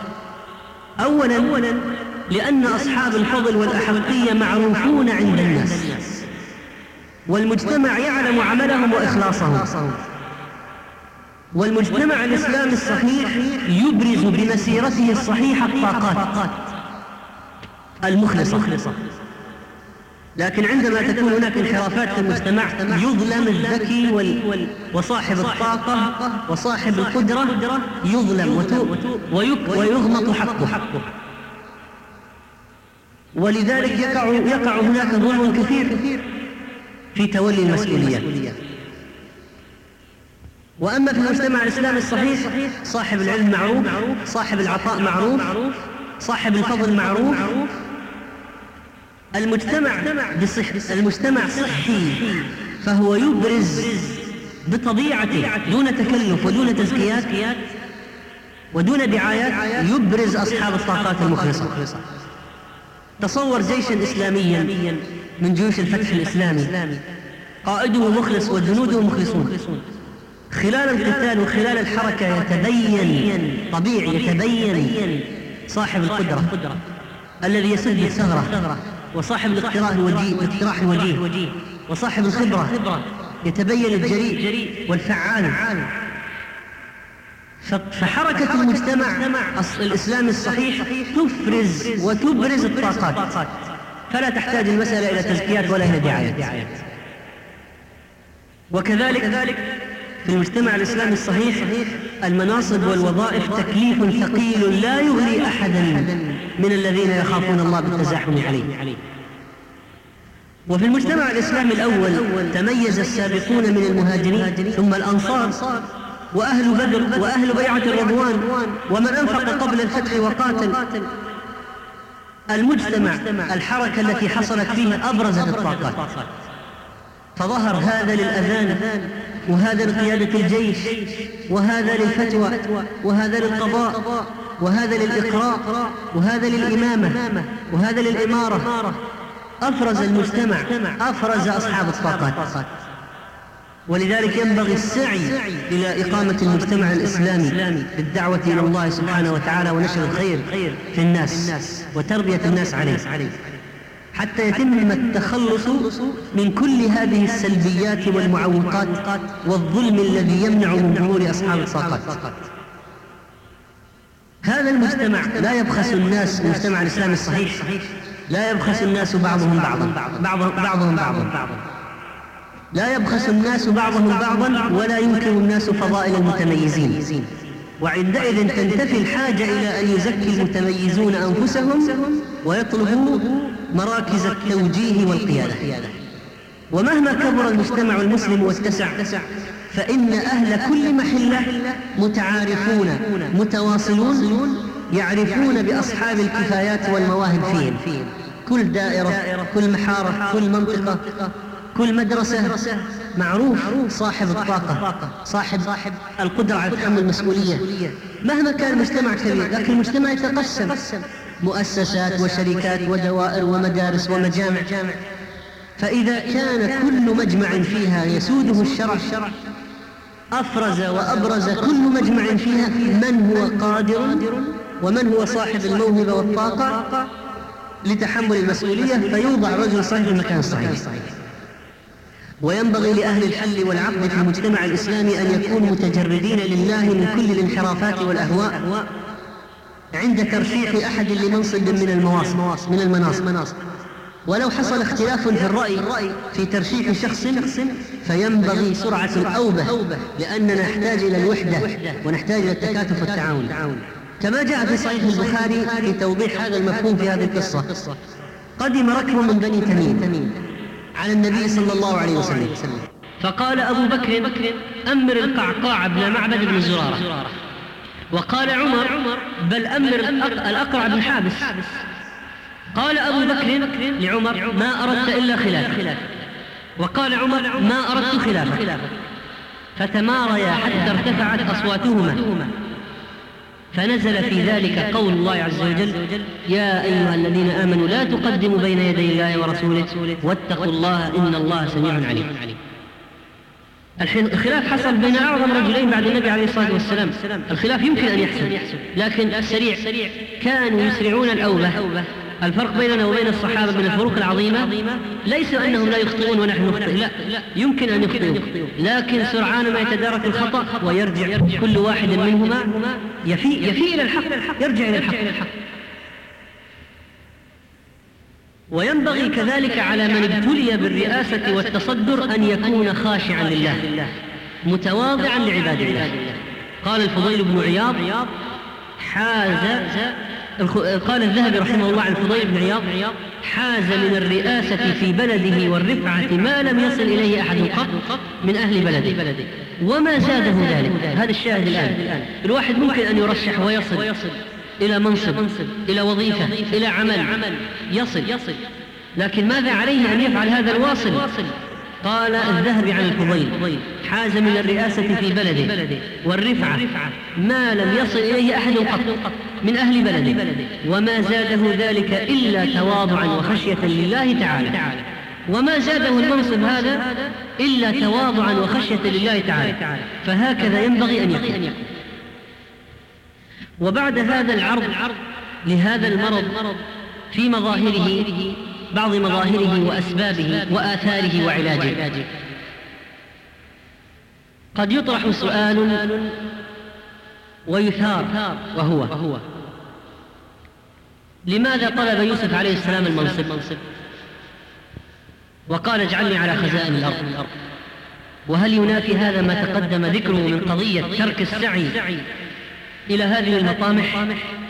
أولا لأن أصحاب الفضل والأحقية معروفون عند الناس، والمجتمع يعلم عملهم وإخلاصهم. والمجتمع الإسلامي الصحيح يبرز بمسيرته الصحيحة الطاقات المخلصة. لكن عندما تكون هناك انحرافات في المجتمع يظلم الذكي وصاحب الطاقة وصاحب القدرة، يظلم ويغمط حقه. ولذلك يقع هناك ظلم كثير في تولي المسؤوليات. وأما في المجتمع الإسلامي الصحيح صاحب العلم معروف، صاحب العطاء معروف، صاحب الفضل معروف. المجتمع صحي، فهو يبرز بطبيعته دون تكلف ودون تزكيات ودون دعايات، يبرز أصحاب الطاقات المخلصة. تصور جيشا إسلاميا من جيوش الفتح الإسلامي قائده مخلص وجنوده مخلصون، خلال القتال وخلال الحركة يتبين صاحب القدرة الذي يسد الثغرة، وصاحب الاقتراح الوجيه، وصاحب الخبرة يتبين الجريء والفعال. فحركة المجتمع الإسلامي الصحيح تفرز وتبرز الطاقات، فلا تحتاج المسألة إلى تزكيات ولا إلى دعايات. وكذلك في المجتمع الإسلامي الصحيح المناصب والوظائف تكليف ثقيل لا يغني أحدا من الذين يخافون الله بالتزاحم عليه. وفي المجتمع الإسلامي الأول تميز السابقون من المهاجرين ثم الأنصار وأهل بدر وأهل بيعة الرضوان ومن أنفق قبل الفتح وقاتل. المجتمع الحركة التي حصلت فيها أبرزت الطاقات، فظهر هذا للأذان، وهذا لقيادة الجيش، وهذا للفتوى، وهذا للقضاء، وهذا للإقراء، وهذا للإمامة، وهذا للإمارة. أفرز المجتمع، أفرز أصحاب الطاقات. ولذلك ينبغي السعي إلى إقامة المجتمع الإسلامي بالدعوة إلى الله سبحانه وتعالى ونشر الخير في الناس وتربية الناس عليه، حتى يتم التخلص من كل هذه السلبيات والمعوقات والظلم الذي يمنع من ظهور أصحاب الطاقات. هذا المجتمع لا يبخس الناس، المجتمع الإسلامي الصحيح لا يبخس الناس بعضهم بعضا، لا يبخس الناس بعضهم بعضا، ولا ينكر الناس فضائل المتميزين. وعندئذ تنتفي الحاجة إلى أن يزكي المتميزون أنفسهم ويطلبوا مراكز التوجيه والقيادة. ومهما كبر المجتمع المسلم واتسع، فإن أهل كل محلة متعارفون متواصلون، يعرفون بأصحاب الكفايات والمواهب فيهم، كل دائرة، كل محارة، كل منطقة، كل مدرسة معروف صاحب الطاقة، صاحب القدرة على تحمل المسؤولية. مهما كان المجتمع كبير، لكن المجتمع يتقسم مؤسسات وشركات ودوائر ومدارس ومجامع. فإذا كان كل مجمع فيها يسوده الشرع، أفرز وأبرز كل مجمع فيها من هو قادر ومن هو صاحب الموهبة والطاقة لتحمل المسؤولية، فيوضع رجل صحيح في المكان الصحيح. وينبغي لأهل الحل والعقد في المجتمع الإسلامي أن يكونوا متجردين لله من كل الانحرافات والأهواء عند ترشيح أحد لمنصب من المناصب. ولو حصل اختلاف في الرأي في ترشيح شخص فينبغي سرعة الأوبة، لأننا نحتاج إلى الوحدة ونحتاج إلى التكاتف والتعاون، كما جاء في صحيح البخاري في توضيح هذا المفهوم في هذه القصة. قدم ركب من بني تميم على النبي صلى الله عليه وسلم، فقال أبو بكر: أمر القعقاع بن معبد بن زرارة. وقال عمر: بل أمر الأقرع بن حابس. قال أبو بكر لعمر: ما أردت إلا خلافه. وقال عمر: ما أردت خلافه. فتماريا حتى ارتفعت أصواتهما، فنزل في ذلك قول الله عز وجل: يا أيها الذين آمنوا لا تقدموا بين يدي الله ورسوله واتقوا الله إن الله سميع عليم. الحين الخلاف حصل بين أعظم رجلين بعد النبي عليه الصلاة والسلام. الخلاف يمكن أن يحصل، لكن السريع كانوا يسرعون الأوبة. الفرق بيننا وبين الصحابة من الفروق العظيمة ليس أنهم لا يخطئون ونحن نخطئ، لا، يمكن أن يخطئوا، لكن سرعان ما يتدارك الخطأ ويرجع كل واحد منهما يفي إلى الحق، يرجع إلى الحق. وينبغي كذلك على من ابتلي بالرئاسة والتصدر أن يكون خاشعا لله متواضعا لعباد الله. قال الفضيل بن عياض: قال الذهبي رحمه الله عن الفضيل بن عياض: حاز من الرئاسة في بلده والرفعة ما لم يصل إليه أحد قط من أهل بلده، وما زاده ذلك. هذا الشاهد الآن. الواحد ممكن أن يرشح ويصل إلى منصب، إلى وظيفة، إلى عمل، يصل، لكن ماذا عليه أن يفعل هذا الواصل؟ قال الذهبي عن الفضيل: حاز من الرئاسة في بلده والرفعة ما لم يصل إليه أحد قط من أهل بلده، وما زاده ذلك إلا تواضعا وخشية لله تعالى. وما زاده المنصب هذا إلا تواضعا وخشية لله تعالى. فهكذا ينبغي أن يكون. وبعد هذا العرض لهذا المرض في مظاهره، بعض مظاهره وأسبابه وآثاره وعلاجه، قد يطرح سؤال ويثار، وهو: لماذا طلب يوسف عليه السلام المنصب وقال: اجعلني على خزائن الأرض؟ وهل ينافي هذا ما تقدم ذكره من قضية ترك السعي إلى هذه المطامح؟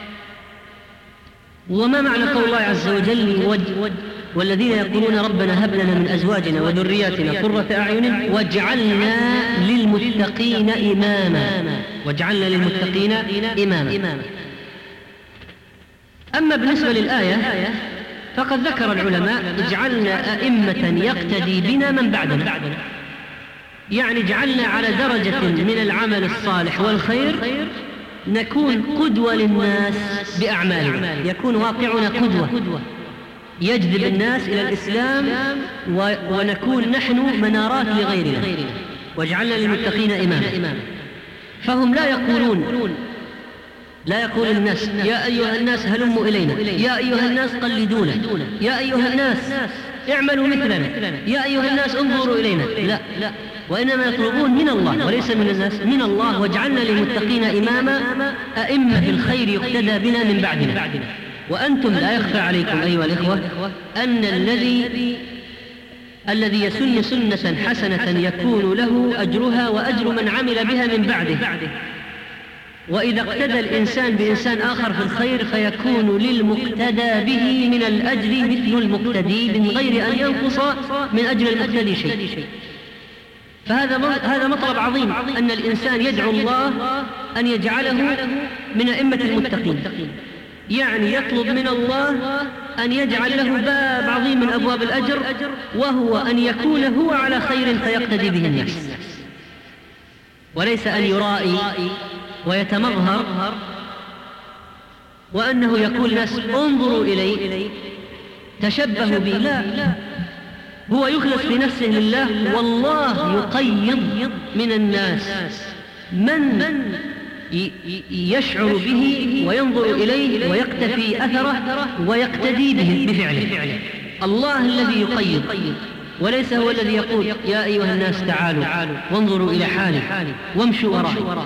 وما معنى قول الله عز وجل: والذين يقولون ربنا هب لنا من أزواجنا وذرياتنا قرة أعين واجعلنا للمتقين إماما. أما بالنسبة للآية فقد ذكر العلماء: اجعلنا أئمة يقتدي بنا من بعدنا، يعني اجعلنا على درجة من العمل الصالح والخير نكون قدوة للناس بأعمالنا، يكون واقعنا قدوة يجذب الناس إلى الإسلام، ونكون نحن منارات لغيرنا. واجعلنا للمتقين إماما. فهم لا يقول الناس: يا أيها الناس هلموا إلينا، يا أيها الناس قلدونا، يا أيها الناس اعملوا مثلنا، يا أيها الناس انظروا إلينا. لا، وإنما يطلبون من الله وليس من الناس، من الله: واجعلنا للمتقين إماما، أئمة في الخير يقتدى بنا من بعدنا. وأنتم لا يخفى عليكم أيها الإخوة أن الذي يسن سنة حسنة يكون له أجرها وأجر من عمل بها من بعده. وإذا اقتدى الإنسان بإنسان آخر في الخير فيكون للمقتدى به من الأجر مثل المقتدي من غير أن ينقص من أجر المقتدي شيء. فهذا مطلب عظيم، أن الإنسان يدعو الله أن يجعله من أئمة المتقين. يعني يطلب من الله أن يجعل له باب عظيم من أبواب الأجر، وهو أن يكون هو على خير فيقتدي به الناس، وليس أن يرائي ويتمظهر وأنه يقول الناس انظروا إلي تشبهوا بي. لا، هو يخلص بنفسه لله، والله يقيض من الناس من يشعر به وينظر إليه ويقتفي أثره ويقتدي به بفعله. الله الذي يقيض، وليس هو الذي يقول يا أيها الناس تعالوا وانظروا إلى حالي وامشوا ورائي.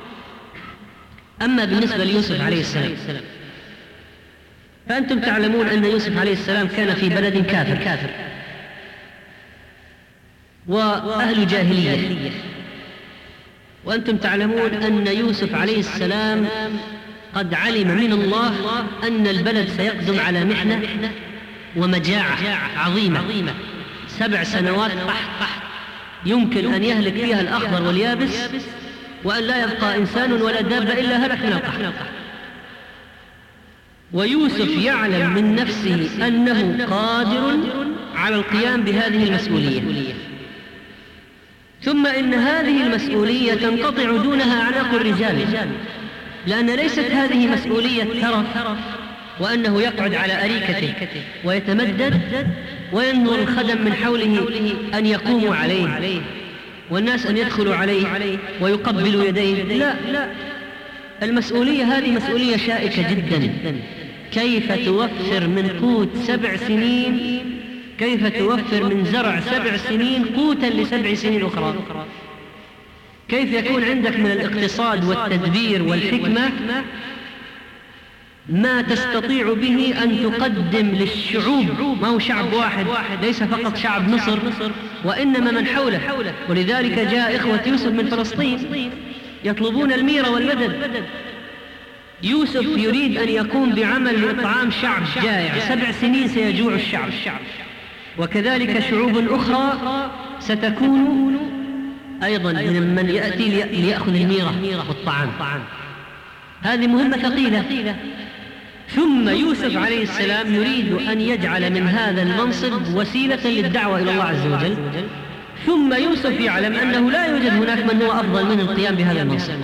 أما بالنسبة ليوسف عليه السلام، فأنتم تعلمون أن يوسف عليه السلام كان في بلد كافر وأهل جاهلية، وأنتم تعلمون أن يوسف عليه السلام قد علم من الله أن البلد سيقدم على محنة ومجاعة عظيمة 7 سنوات قحط يمكن أن يهلك فيها الأخضر واليابس، وأن لا يبقى إنسان ولا دابة إلا هلك من القحط. ويوسف يعلم من نفسه أنه قادر على القيام بهذه المسؤولية، ثم إن هذه المسؤولية تنقطع دونها أعناق الرجال، لأن ليست هذه مسؤولية ترف وأنه يقعد على أريكته ويتمدد وينظر الخدم من حوله أن يقوموا عليه والناس أن يدخلوا عليه ويقبلوا يديه. لا، المسؤولية هذه مسؤولية شائكة جدا. كيف توفر من قوت 7 سنين، كيف توفر من زرع 7 سنين قوتا ل7 سنين أخرى؟ كيف يكون عندك من الاقتصاد والتدبير والحكمة ما تستطيع به أن تقدم للشعوب؟ ما هو شعب واحد، ليس فقط شعب مصر وإنما من حوله. ولذلك جاء إخوة يوسف من فلسطين يطلبون الميرة والمدد. يوسف يريد أن يقوم بعمل لإطعام شعب جائع 7 سنين سيجوع الشعب، وكذلك شعوب أخرى ستكون أيضا من يأتي ليأخذ الميرة والطعام. هذه مهمة ثقيلة. ثم يوسف عليه السلام يريد أن يجعل من هذا المنصب وسيلة للدعوة إلى الله عز وجل. ثم يوسف يعلم أنه لا يوجد هناك من هو أفضل من القيام بهذا المنصب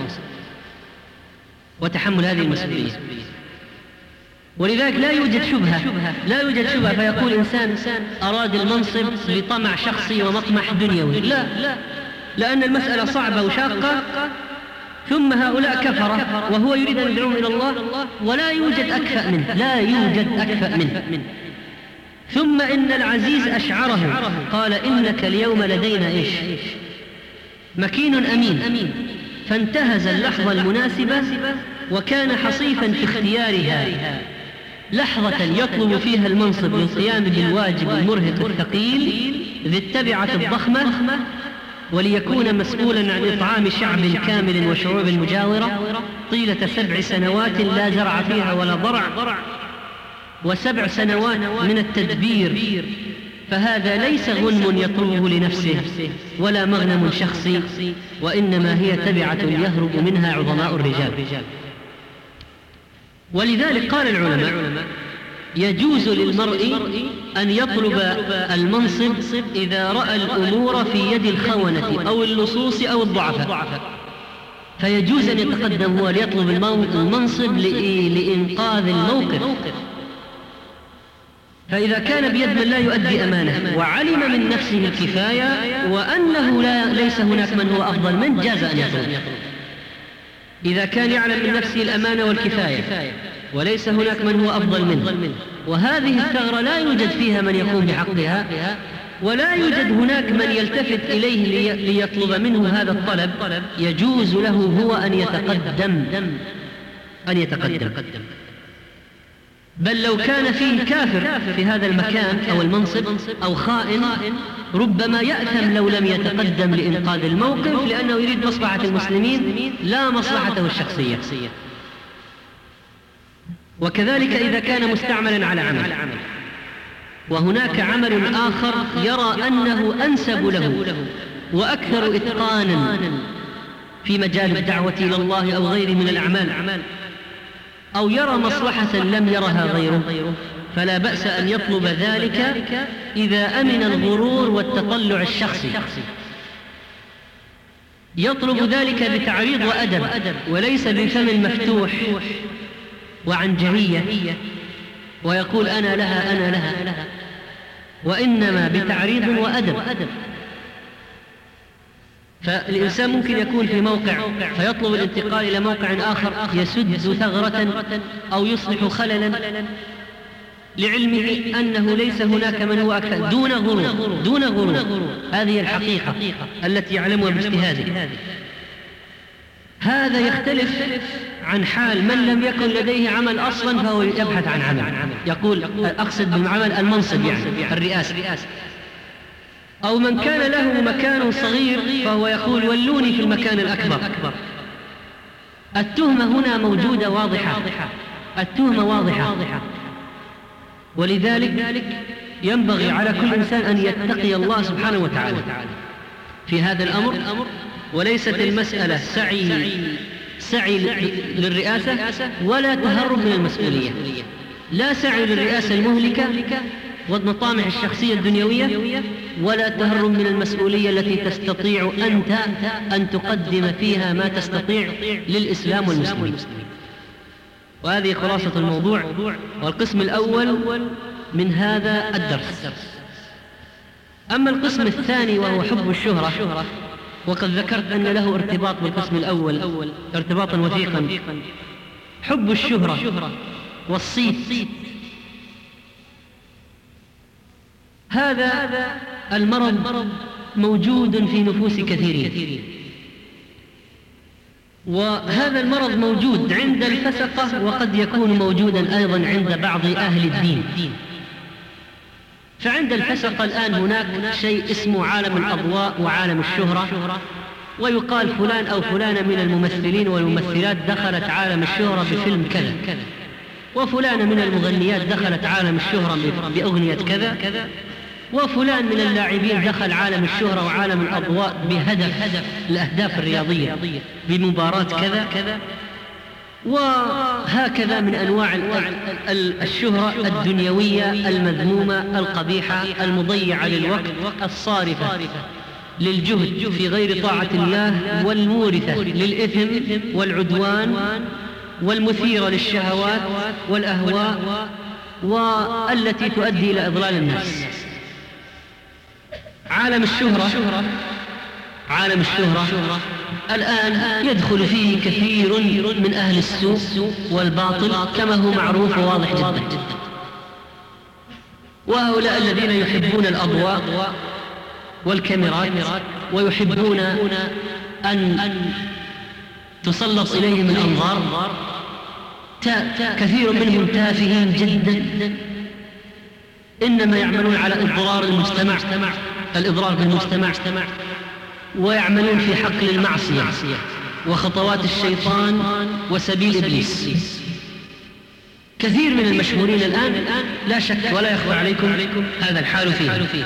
وتحمل هذه المسؤولية. ولذلك لا يوجد شبهة فيقول إنسان أراد المنصب لطمع شخصي ومطمح دنيوي. لا، لأن المسألة صعبة وشاقة، ثم هؤلاء كفرة وهو يريد أن يدعوهم إلى الله، ولا يوجد أكفأ منه. ثم إن العزيز أشعره قال إنك اليوم لدينا مكين أمين. فانتهز اللحظة المناسبة وكان حصيفا في اختيارها، لحظة يطلب فيها المنصب للقيام بالواجب المرهق الثقيل ذي التبعة الضخمة، وليكون مسؤولا عن إطعام شعب كامل وشعوب مجاورة طيلة 7 سنوات لا زرع فيها ولا ضرع، و7 سنوات من التدبير. فهذا ليس غنم يطلبه لنفسه ولا مغنم شخصي، وإنما هي تبعة يهرب منها عظماء الرجال. ولذلك قال العلماء يجوز للمرء أن يطلب المنصب إذا رأى الأمور في يد الخونة أو اللصوص أو الضعفاء، فيجوز أن يتقدم هو ليطلب المنصب لإنقاذ الموقف. فإذا كان بيد من لا يؤدي أمانة وعلم من نفسه الكفاية وأنه ليس هناك من هو أفضل منه، جاز أن يطلب. إذا كان يعلم من نفسه الأمانة والكفاية وليس هناك من هو أفضل منه، وهذه الثغرة لا يوجد فيها من يقوم بحقها، ولا يوجد هناك من يلتفت إليه ليطلب منه هذا الطلب، يجوز له هو أن يتقدم. بل لو كان فيه كافر في هذا المكان أو المنصب أو خائن، ربما يأثم لو لم يتقدم لإنقاذ الموقف، لأنه يريد مصلحة المسلمين لا مصلحته الشخصية. وكذلك إذا كان مستعملا على عمل وهناك عمل آخر يرى أنه أنسب له وأكثر إتقانا في مجال الدعوة إلى الله أو غيره من الأعمال، أو يرى مصلحة لم يرها غيره، فلا بأس أن يطلب ذلك إذا أمن الغرور والتطلع الشخصي. يطلب ذلك بتعريض وأدب، وليس بفم مفتوح وعنجهية ويقول أنا لها أنا لها، وإنما بتعريض وأدب. فالإنسان ممكن يكون في موقع فيطلب الانتقال إلى موقع آخر يسد ثغرة أو يصلح خللا لعلمه أنه ليس هناك من هو أكثر، دون غرور. هذه الحقيقة التي يعلمها باجتهاده. هذا يختلف عن حال من لم يكن لديه عمل أصلا فهو يبحث عن عمل، يقول أقصد بالعمل المنصب يعني الرئاسة، أو من كان له مكان صغير فهو يقول ولوني في المكان الأكبر. التهمة هنا موجودة واضحة، التهمة واضحة، ولذلك ينبغي على كل إنسان أن يتقي الله سبحانه وتعالى في هذا الأمر. وليست المسألة سعي للرئاسة ولا تهرب من المسؤولية، لا سعي للرئاسة المهلكة والمطامع الشخصية الدنيوية، ولا تهرب من المسؤولية التي تستطيع أنت أن تقدم فيها ما تستطيع للإسلام والمسلمين. وهذه خلاصة الموضوع والقسم الأول من هذا الدرس. أما القسم الثاني وهو حب الشهرة، وقد ذكرت أن له ارتباط بالقسم الأول ارتباطا وثيقا. حب الشهرة والصيت، هذا المرض موجود في نفوس كثيرين، وهذا المرض موجود عند الفسقة وقد يكون موجودا أيضا عند بعض أهل الدين. فعند الفسقة الآن هناك شيء اسمه عالم الأضواء وعالم الشهرة، ويقال فلان أو فلانة من الممثلين والممثلات دخلت عالم الشهرة بفيلم كذا، وفلانة من المغنيات دخلت عالم الشهرة بأغنية كذا، وفلان من اللاعبين دخل عالم الشهرة وعالم الأضواء بهدف الأهداف الرياضية بمباراة كذا. وهكذا من أنواع الشهرة الدنيوية المذمومة القبيحة المضيعة للوقت الصارفة للجهد في غير طاعة الله، والمورثة للإثم والعدوان، والمثيرة للشهوات والأهواء، والتي تؤدي إلى إضلال الناس. عالم الشهرة الآن يدخل فيه كثير من أهل السوء والباطل كما هو معروف وواضح جدا. وهؤلاء الذين يحبون الأضواء والكاميرات ويحبون أن تسلط إليهم الأنظار، كثير منهم تافهين جدا، إنما يعملون على الإضرار بالمجتمع، ويعملون في حقل المعصية وخطوات الشيطان وسبيل إبليس. كثير من المشهورين الآن لا شك ولا يخفى عليكم هذا الحال فيه،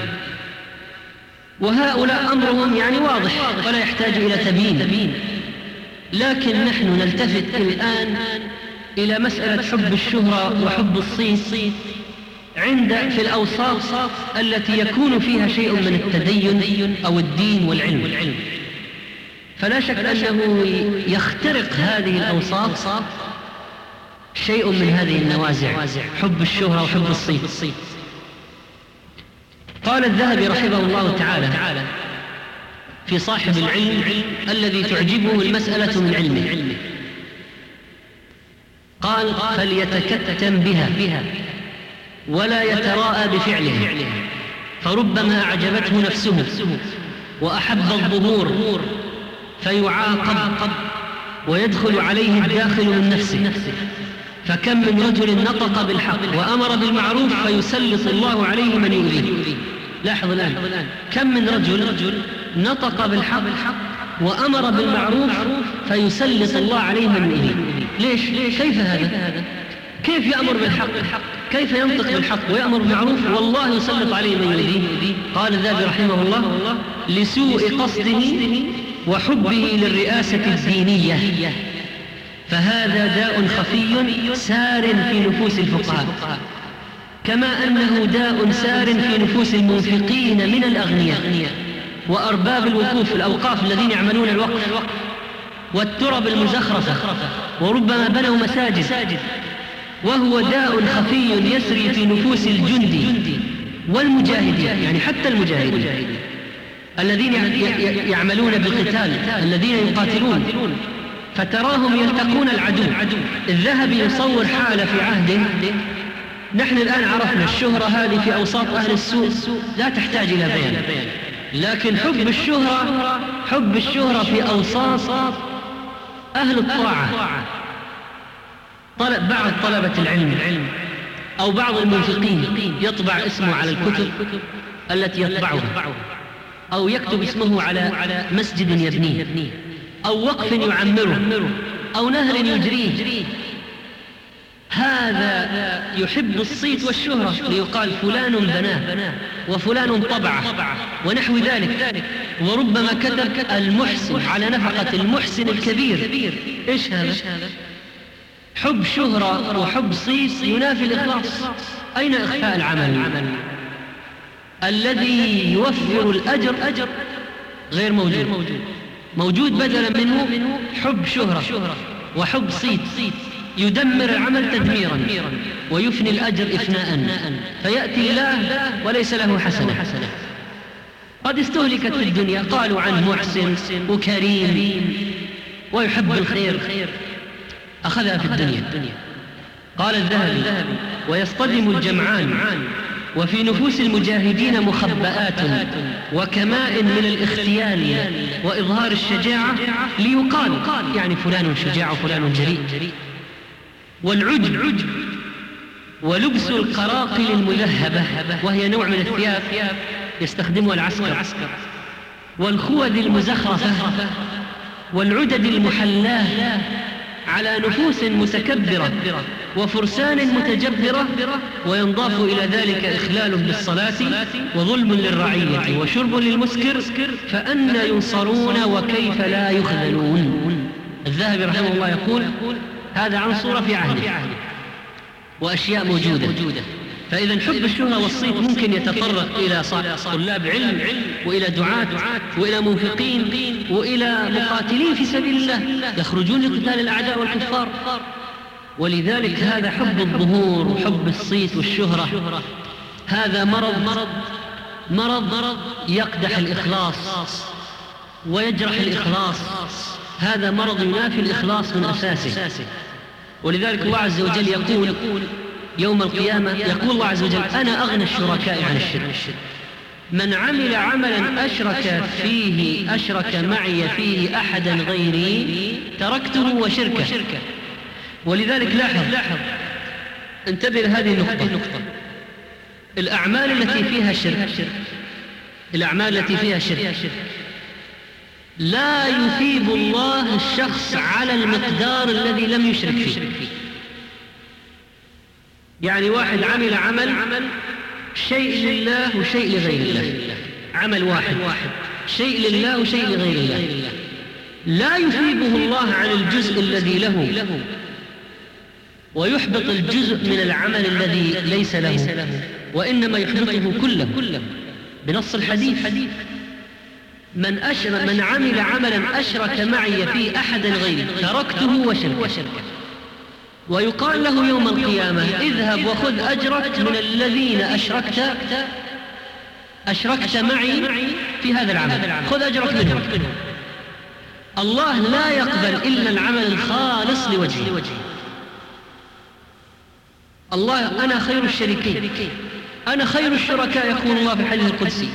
وهؤلاء أمرهم يعني واضح ولا يحتاج إلى تبيين. لكن نحن نلتفت الآن إلى مسألة حب الشهرة وحب الصيت في الأوساط التي يكون فيها شيء من التدين أو الدين والعلم. فلا شك أنه يخترق هذه الأوساط شيء من هذه النوازع، حب الشهرة وحب الصيت. قال الذهبي رحمه الله تعالى في صاحب العلم الذي تعجبه المسألة من علمه، قال فليتكتم بها ولا يتراءى بفعله، فربما أعجبته نفسه وأحب الظهور فيعاقب ويدخل عليه الداخل من نفسه. فكم من رجل نطق بالحق وأمر بالمعروف فيسلط الله عليه من يؤذيه. لاحظ الآن كم من رجل نطق بالحق وأمر بالمعروف فيسلط الله عليه من يؤذيه. ليش؟ كيف هذا؟ كيف يأمر بالحق؟ كيف ينطق بالحق ويأمر بالمعروف والله يسلط عليه من يؤذيه؟ قال الذهبي رحمه الله لسوء قصده وحبه للرئاسة الدينية، فهذا داء خفي سار في نفوس الفقهاء، كما أنه داء سار في نفوس المنفقين من الأغنياء وأرباب الوقوف الأوقاف الذين يعملون الوقف والترب المزخرفة، وربما بنوا مساجد. وهو داء خفي يسري في نفوس الجندي والمجاهدين، يعني حتى المجاهدين الذين يعملون بالقتال، الذين يقاتلون، فتراهم يلتقون العدو. الذهبي يصور حالة في عهده. نحن الآن عرفنا الشهرة هذه في أوساط أهل السوء لا تحتاج إلى بيان، لكن حب الشهرة في أوساط أهل الطاعة. بعض طلبة العلم أو بعض المنفقين يطبع اسمه على الكتب التي يطبعها، أو يكتب اسمه على مسجد يبنيه، أو وقف يعمره، أو نهر يجريه. هذا يحب الصيت والشهرة ليقال فلان بناه وفلان طبعه ونحو ذلك. وربما كتب المحسن على نفقة المحسن الكبير. إيش هذا؟ حب شهرة وحب صيت ينافي الإخلاص. أين إخفاء العمل الذي يوفر الأجر؟ غير موجود بدلا منه حب شهرة وحب صيت يدمر العمل تدميرا ويفني الأجر إفناء، فيأتي الله وليس له حسنة. قد استهلكت في الدنيا، قالوا عنه محسن وكريم ويحب الخير، أخذها في الدنيا. قال الذهبي: ويصطدم الجمعان وفي نفوس المجاهدين مخبآت وكماء من الاختيال وإظهار الشجاعة ليقال يعني فلان شجاع وفلان جريء. والعجب ولبس القراقل المذهبة، وهي نوع من الثياب يستخدمها العسكر، والخود المزخرفة والعدد المحلاه على نفوس متكبرة وفرسان متجبرة. وينضاف إلى ذلك إخلال بالصلاة وظلم للرعية وشرب للمسكر، فأنى ينصرون وكيف لا يخذلون. الذهبي رحمه الله يقول هذا عن صورة في عهده وأشياء موجودة. فإذا حب الشهرة والصيت ممكن يتطرق إلى طلاب علم وإلى دعاة وإلى منفقين وإلى مقاتلين في سبيل الله يخرجون لقتال الأعداء والكفار. ولذلك هذا حب الظهور وحب الصيت والشهرة، هذا مرض يقدح الإخلاص ويجرح الإخلاص. هذا مرض ينافي الإخلاص من أساسه. ولذلك الله عز وجل يقول يوم القيامة، يقول الله عز وجل: أنا أغنى الشركاء عن الشرك. من عمل عملا أشرك معي فيه أحدا غيري تركته وشركه. ولذلك لاحظ، انتبه لهذه النقطة. الأعمال التي فيها شرك لا يثيب الله الشخص على المقدار الذي لم يشرك فيه. يعني واحد عمل شيء لله وشيء لغير الله، عمل واحد شيء لله وشيء لغير الله، لا يثيبه الله على الجزء الذي له ويحبط الجزء من العمل الذي ليس له، وإنما يحبطه كله بنص الحديث: من عمل عملا أشرك معي فيه أحدا غيري تركته وشركه. ويقال له يوم القيامة: اذهب وخذ أجرك من الذين أشركت معي في هذا العمل، خذ أجرك منهم. الله لا يقبل إلا العمل الخالص لوجهه. الله: أنا خير الشريكين، أنا خير الشركاء، يقول الله في الحديث القدسي.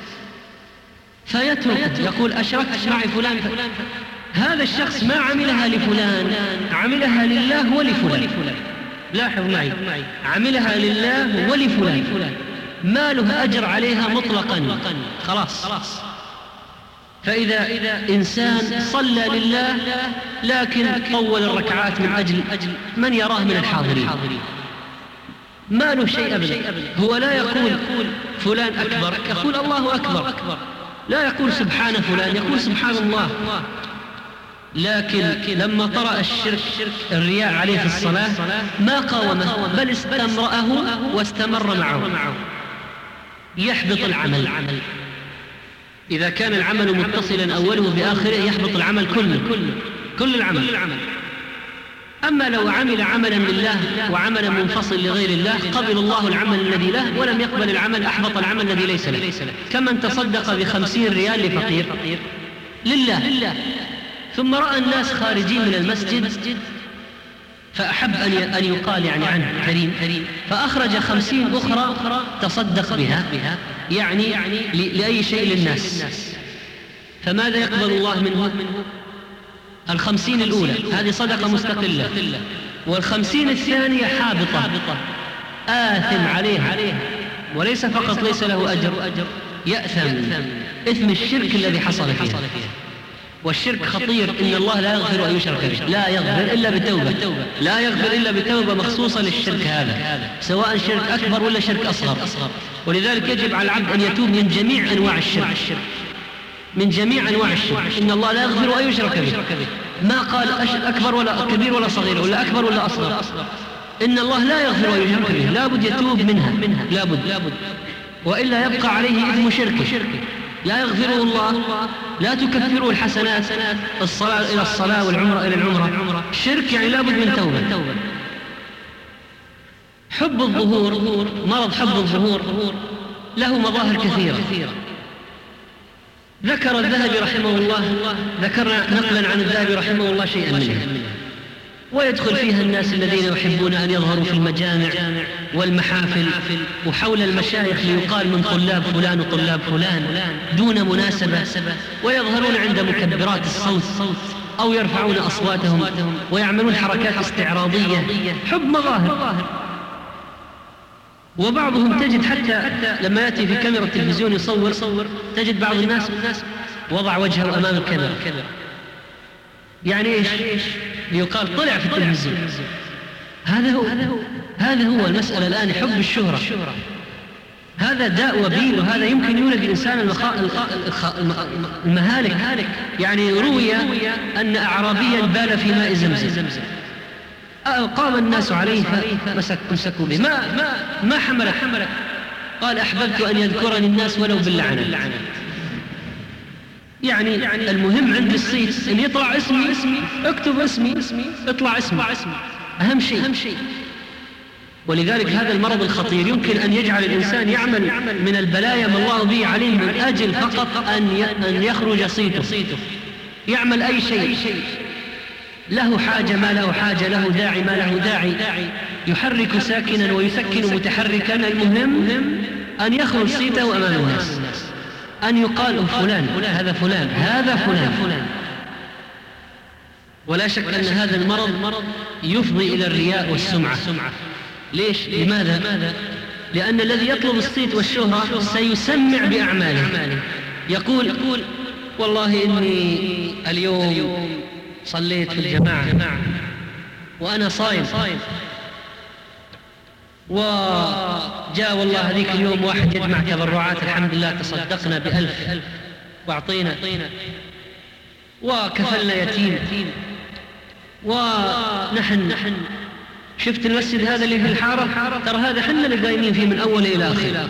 فيترك، يقول: أشركت معي فلان. هذا الشخص ما عملها لفلان، عملها لله ولفلان. لاحظ معي، عملها لله ولفلان، ما له أجر عليها مطلقا، خلاص. فإذا إنسان صلى لله لكن طول الركعات من أجل من يراه من الحاضرين، ما له شيء أبدا. هو لا يقول فلان أكبر، يقول الله أكبر. لا يقول سبحان فلان، يقول سبحان الله. لكن لما طرأ الشرك الرياء عليه في الصلاة ما قاومه، بل استمرأه واستمر معه. يحبط العمل. إذا كان العمل متصلا أوله بآخره يحبط العمل كل العمل. أما لو عمل عملا لله وعملا منفصل لغير الله قبل الله العمل الذي له، ولم يقبل العمل أحبط العمل الذي ليس له. كمن تصدق ب50 ريال لفقير لله، ثم رأى الناس خارجين من المسجد فأحب أن يقال عنه كريم، فأخرج 50 أخرى تصدق بها، يعني لأي شيء للناس. فماذا يقبل الله منه؟ 50 الأولى هذه صدقة مستقلة، وال50 الثانية حابطة آثم عليها، وليس فقط ليس له أجر، يأثم إثم الشرك الذي حصل فيها. والشرك خطير، إن الله لا يغفر أن يشرك به، لا يغفر إلا بتوبة، لا يغفر إلا بتوبة مخصوصة للشرك هذا، سواء شرك أكبر ولا شرك أصغر. ولذلك يجب على العبد أن يتوب من جميع أنواع الشرك، من جميع أنواع الشرك. إن الله لا يغفر أن يشرك به، ما قال أكبر ولا كبير ولا صغير ولا أكبر ولا أصغر. إن الله لا يغفر أن يشرك به، لابد يتوب منها، لابد، وإلا يبقى عليه إثم شركه، لا يغفره الله. لا تكفره الحسنات، الصلاة إلى الصلاة والعمرة إلى العمرة، الشرك يعني لابد من توبة. حب الظهور، مرض حب الظهور له مظاهر كثيرة. ذكر الذهبي رحمه الله، ذكرنا نقلا عن الذهبي رحمه الله شيئا منها، ويدخل فيها الناس الذين يحبون أن يظهروا في المجامع والمحافل وحول المشايخ ليقال من طلاب فلان وطلاب فلان دون مناسبة، ويظهرون عند مكبرات الصوت أو يرفعون أصواتهم ويعملون حركات استعراضية، حب مظاهر. وبعضهم تجد حتى لما يأتي في كاميرا التلفزيون يصور، تجد بعض الناس وضع وجهه أمام الكاميرا، يعني إيش؟ ليقال طلع في التلفزيون. هذا هو المسألة الآن، حب الشهرة. هذا داء وبيل، وهذا يمكن يولد الإنسان المهالك. يعني روي أن أعرابيا بال في ماء زمزم، قام الناس عليه فمسكوا به، ما حملك؟ قال أحببت أن يذكرني الناس ولو باللعنة. يعني المهم عند الصيت إن يطلع اسمي، اكتب اسمي، اطلع اسمي، أهم شيء. ولذلك هذا المرض الخطير يمكن أن يجعل الإنسان يعمل من البلايا ما الله به عليه من أجل فقط أن يخرج صيته، يعمل أي شيء، له حاجة ما له حاجة، له داعي ما له داعي، يحرك ساكنا ويسكن متحركا، المهم أن يخرج صيته أمام الناس، أن يقال فلان، هذا فلان. ولا شك أن هذا المرض يفضي إلى الرياء والسمعة. ليش؟ لماذا؟ لأن الذي يطلب الصيت والشهرة سيسمع بأعماله، يقول والله إني اليوم صليت في الجماعة وأنا صايم، وجاء والله هذيك اليوم واحد يجمع تبرعات، الحمد لله تصدقنا ب1000 واعطينا، وكفلنا يتيم، ونحن شفت المسجد هذا اللي في الحارة، ترى هذا حنا اللي قايمين فيه من أول إلى آخر،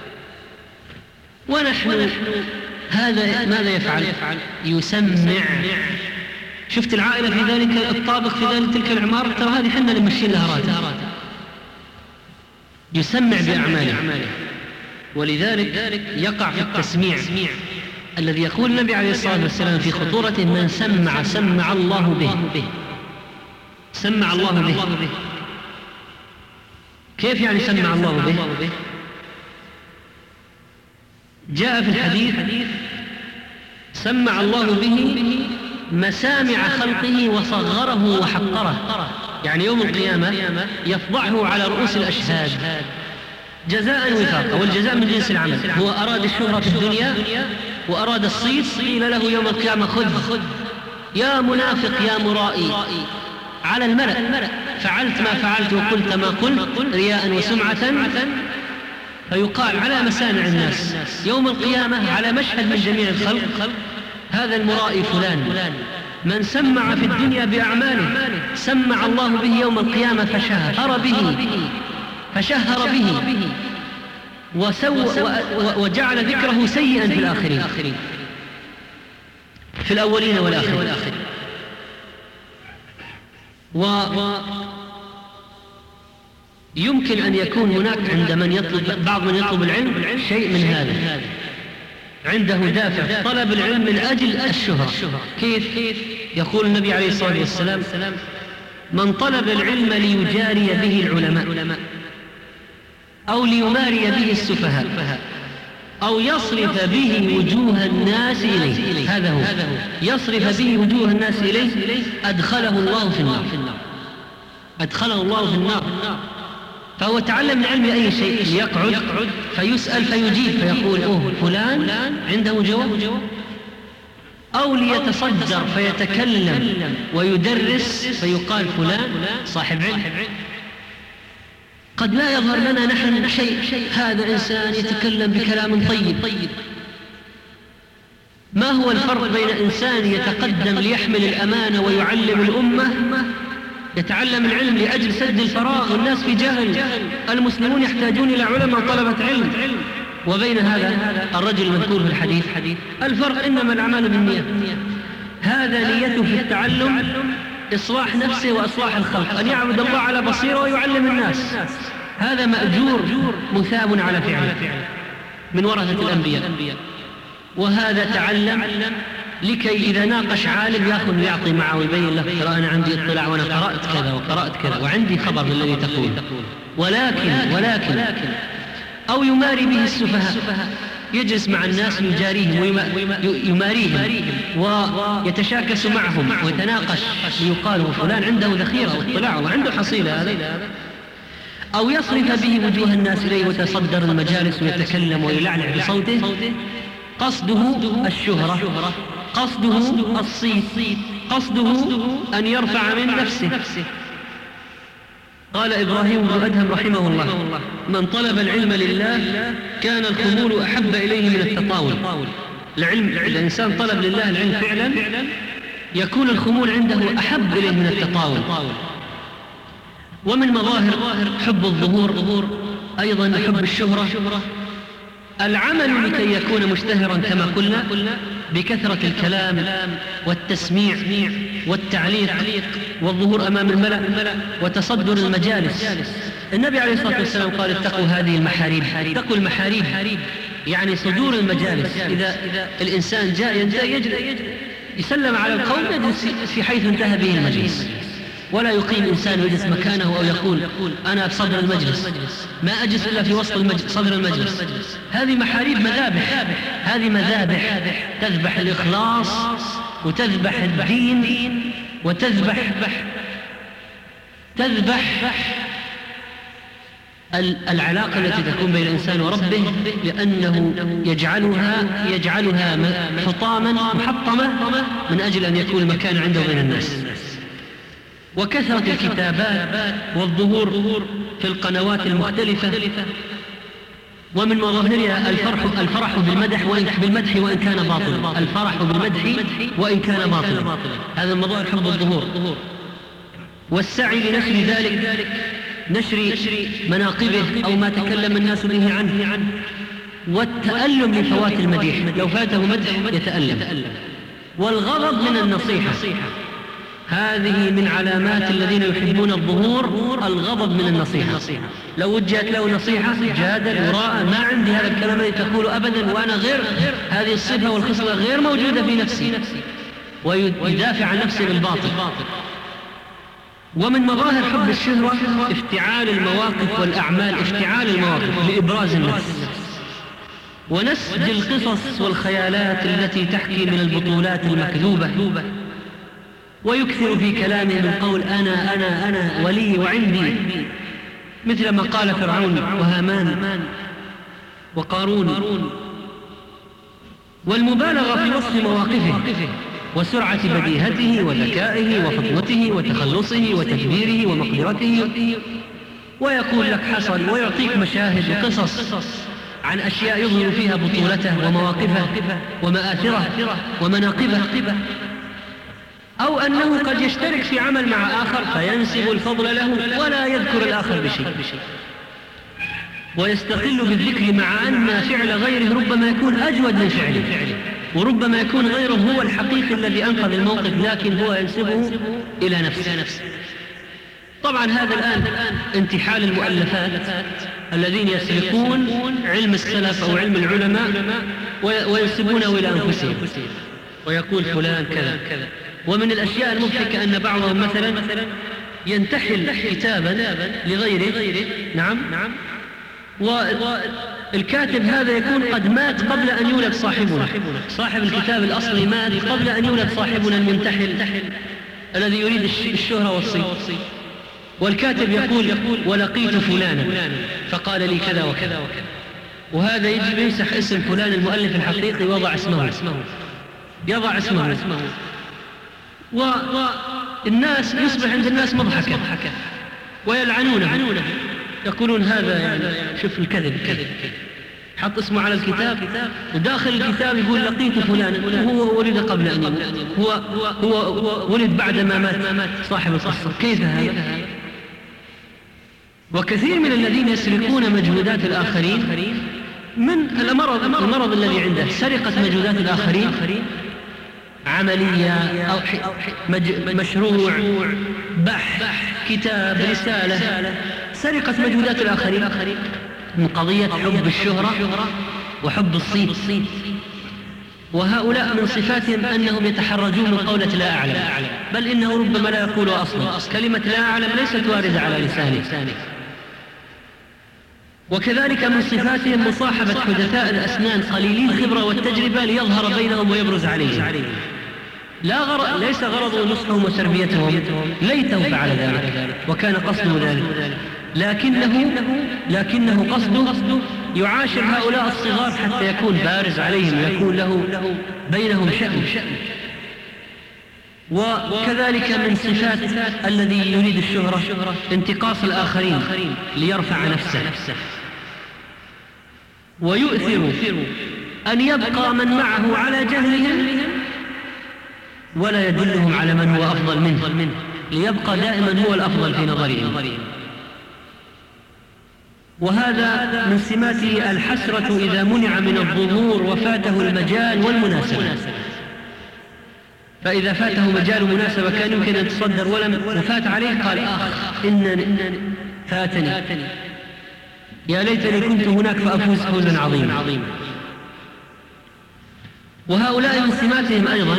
ونحن هذا ماذا يفعل؟ يسمع. شفت العائلة في ذلك الطابق في ذلك تلك العمارة، ترى هذه حنا اللي مشين لها راتب. يسمع بأعماله. ولذلك يقع في التسميع الذي يقول النبي عليه الصلاة والسلام في خطورته: من سمع الله به. سمع الله به. كيف يعني سمع الله به؟ جاء في الحديث: سمع الله به مسامع خلقه وصغره وحقره. يعني يوم القيامة يفضعه على رؤوس الأشهاد جزاء وفاقا، والجزاء من جنس العمل. هو أراد الشهرة في الدنيا وأراد الصيت، قيل له يوم القيامة: خذ يا منافق يا مرائي على الملأ، فعلت ما فعلت وقلت ما قلت رياء وسمعة. فيقال على مسامع الناس يوم القيامة على مشهد من جميع الخلق: هذا المرائي فلان، من سمع في الدنيا بأعماله سمع الله به يوم القيامة فشهر به وجعل ذكره سيئا في الآخرين، في الأولين والآخرين. ويمكن أن يكون هناك عند بعض من يطلب العلم شيء من هذا، عنده دافع طلب العلم من أجل الشهرة. كيف؟ يقول النبي عليه الصلاة والسلام: من طلب العلم ليجاري به العلماء أو ليماري به السفهاء أو يصرف به وجوه الناس إليه، هذا هو، يصرف به وجوه الناس إليه أدخله الله في النار، أدخله الله في النار. فهو تعلم العلم أي شيء، يقعد فيسأل فيجيب فيقول فلان عنده جواب، أو ليتصدر فيتكلم ويدرس فيقال فلان صاحب علم. قد لا يظهر لنا نحن شيء، هذا إنسان يتكلم بكلام طيب. ما هو الفرق بين إنسان يتقدم ليحمل الأمانة ويعلم الأمة، يتعلم العلم لأجل سد الفراغ والناس في جهل، المسلمون يحتاجون إلى علماء طلبة علم، وبين هذا الرجل المذكور في الحديث؟ الفرق إنما الأعمال بالنية. هذا نيته في التعلم إصلاح نفسه وإصلاح الخلق، أن يعبد الله على بصيرة ويعلم الناس، هذا مأجور مثاب على فعله من ورثة الأنبياء. وهذا تعلم لكي إذا ناقش عالم يأخذ ويعطي معه ويبين له: ترى أنا عندي اطلاع وأنا قرأت كذا وقرأت كذا وعندي خبر بالذي تقول. ولكن أو يماري به السفهاء، يجلس مع الناس يجاريهم ويماريهم ويتشاكس معهم ويتناقش ليقال فلان عنده ذخيرة واطلاع وعنده حصيلة هذا. أو يصرف به وجوه الناس إليه ويتصدر المجالس ويتكلم ويلعلع بصوته، قصده الشهرة، قصده الصيت، قصده أن يرفع من نفسه. قال إبراهيم بن أدهم رحمه الله: من طلب العلم لله كان الخمول أحب إليه من التطاول. الإنسان طلب لله العلم فعلا يكون الخمول عنده أحب إليه من التطاول. ومن مظاهر حب الظهور أيضا حب الشهرة، العمل لكي يكون مشتهرا كما قلنا بكثرة الكلام والتسميع والتعليق والظهور أمام الملأ وتصدر المجالس. النبي عليه الصلاة والسلام قال: اتقوا هذه المحاريب. اتقوا المحاريب يعني صدور المجالس. إذا الإنسان جاء يسلم على القوم يجلس في حيث انتهى به المجلس، ولا يقيم إنسان ويجلس مكانه أو يقول أنا في صدر المجلس، ما أجلس إلا في وسط صدر المجلس. هذه محاريب، مذابح، هذه مذابح تذبح الإخلاص وتذبح الدين وتذبح العلاقة التي تكون بين الإنسان وربه، لأنه يجعلها حطاما محطمة من أجل أن يكون المكان عنده بين الناس. وكثرة الكتابات والظهور في القنوات المختلفة، ومن مظاهرها الفرح بالمدح وإن كان باطلا. الفرح بالمدح وإن كان باطلا، هذا مظاهر حب الظهور. والسعي لنشر ذلك، نشر مناقبه أو ما تكلم الناس به عنه، والتألم لفوات المديح، لو فاته مدح يتألم. والغضب من النصيحة، هذه من علامات الذين يحبون الظهور، الغضب من النصيحة. لو وجهت له نصيحة جادل وراء، ما عندي هذا الكلام الذي تقول أبدا، وأنا غير هذه الصفة والخصلة غير موجودة في نفسي، ويدافع عن نفسه بالباطل. ومن مظاهر حب الشهرة افتعال المواقف والأعمال، افتعال المواقف لإبراز النفس ونسج القصص والخيالات التي تحكي من البطولات المكذوبة، ويكثر في كلامه من قول أنا ولي وعندي، مثل ما قال فرعون وهامان وقارون. والمبالغة في وصف مواقفه وسرعة بديهته وذكائه وفطنته وتخلصه وتدبيره ومقدرته، ويقول لك حصل، ويعطيك مشاهد وقصص عن أشياء يظهر فيها بطولته ومواقفه ومآثره ومناقبه. أو أنه قد يشترك في عمل مع آخر فينسب الفضل له ولا يذكر الآخر بشيء، ويستقل بالذكر مع أن فعل غيره ربما يكون أجود من فعله، وربما يكون غيره هو الحقيقي الذي أنقذ الموقف، لكن هو ينسبه إلى نفسه. طبعا هذا الآن انتحال المؤلفات الذين يسرقون علم السلف أو علم العلماء وينسبونه إلى أنفسهم ويقول فلان كذا. ومن الأشياء المضحكة أن بعضهم مثلا ينتحل كتابا لغيره، نعم، والكاتب هذا يكون قد مات قبل أن يولد صاحبنا، صاحب الكتاب الأصلي مات قبل أن يولد صاحبنا المنتحل الذي يريد الشهرة والصيت، والكاتب يقول ولقيت فلانا فقال لي كذا وكذا، وهذا يجب يمسح اسم فلان المؤلف الحقيقي ويضع اسمه، يضع اسمه، والناس يصبح عند الناس مضحكة ويلعنونه، يقولون هذا يعني شوف الكذب، حط اسمه على الكتاب وداخل الكتاب يقول لقيت فلانا وهو ولد قبل أن يموت، هو ولد بعد ما مات صاحب القصة. كيف هذا؟ وكثير من الذين يسرقون مجهودات الآخرين من المرض الذي عنده سرقة مجهودات الآخرين، عملية أو مشروع، بحث، كتاب، رسالة، سرقة مجهودات الآخرين من قضية حب الشهرة وحب الصيت. وهؤلاء من صفاتهم أنهم يتحرجون من قولة لا أعلم، بل إنه ربما لا يقول أصلا، كلمة لا أعلم ليست واردة على لسانه. وكذلك من صفاتهم مصاحبة حدثاء الأسنان قليلي الخبرة والتجربة ليظهر بينهم ويبرز عليهم، ليس غرضه نصحهم وتربيتهم، ليته فعل ذلك وكان قصده ذلك، لكنه قصده يعاشر هؤلاء الصغار حتى يكون بارز عليهم، يكون له بينهم شأن. وكذلك من صفات الذي يريد الشهرة انتقاص الآخرين ليرفع نفسه، ويؤثر أن يبقى من معه على جهلهم ولا يدلهم على من هو أفضل منه، ليبقى دائما هو الأفضل في نظرهم. وهذا من سماته الحسرة إذا منع من الظهور وفاته المجال والمناسبة، فإذا فاته مجال ومناسبة كان يمكن أن يتصدر وفات عليه قال إن فاتني، يا ليتني كنت هناك فأفوز فوزا عظيما. وهؤلاء من سماتهم أيضا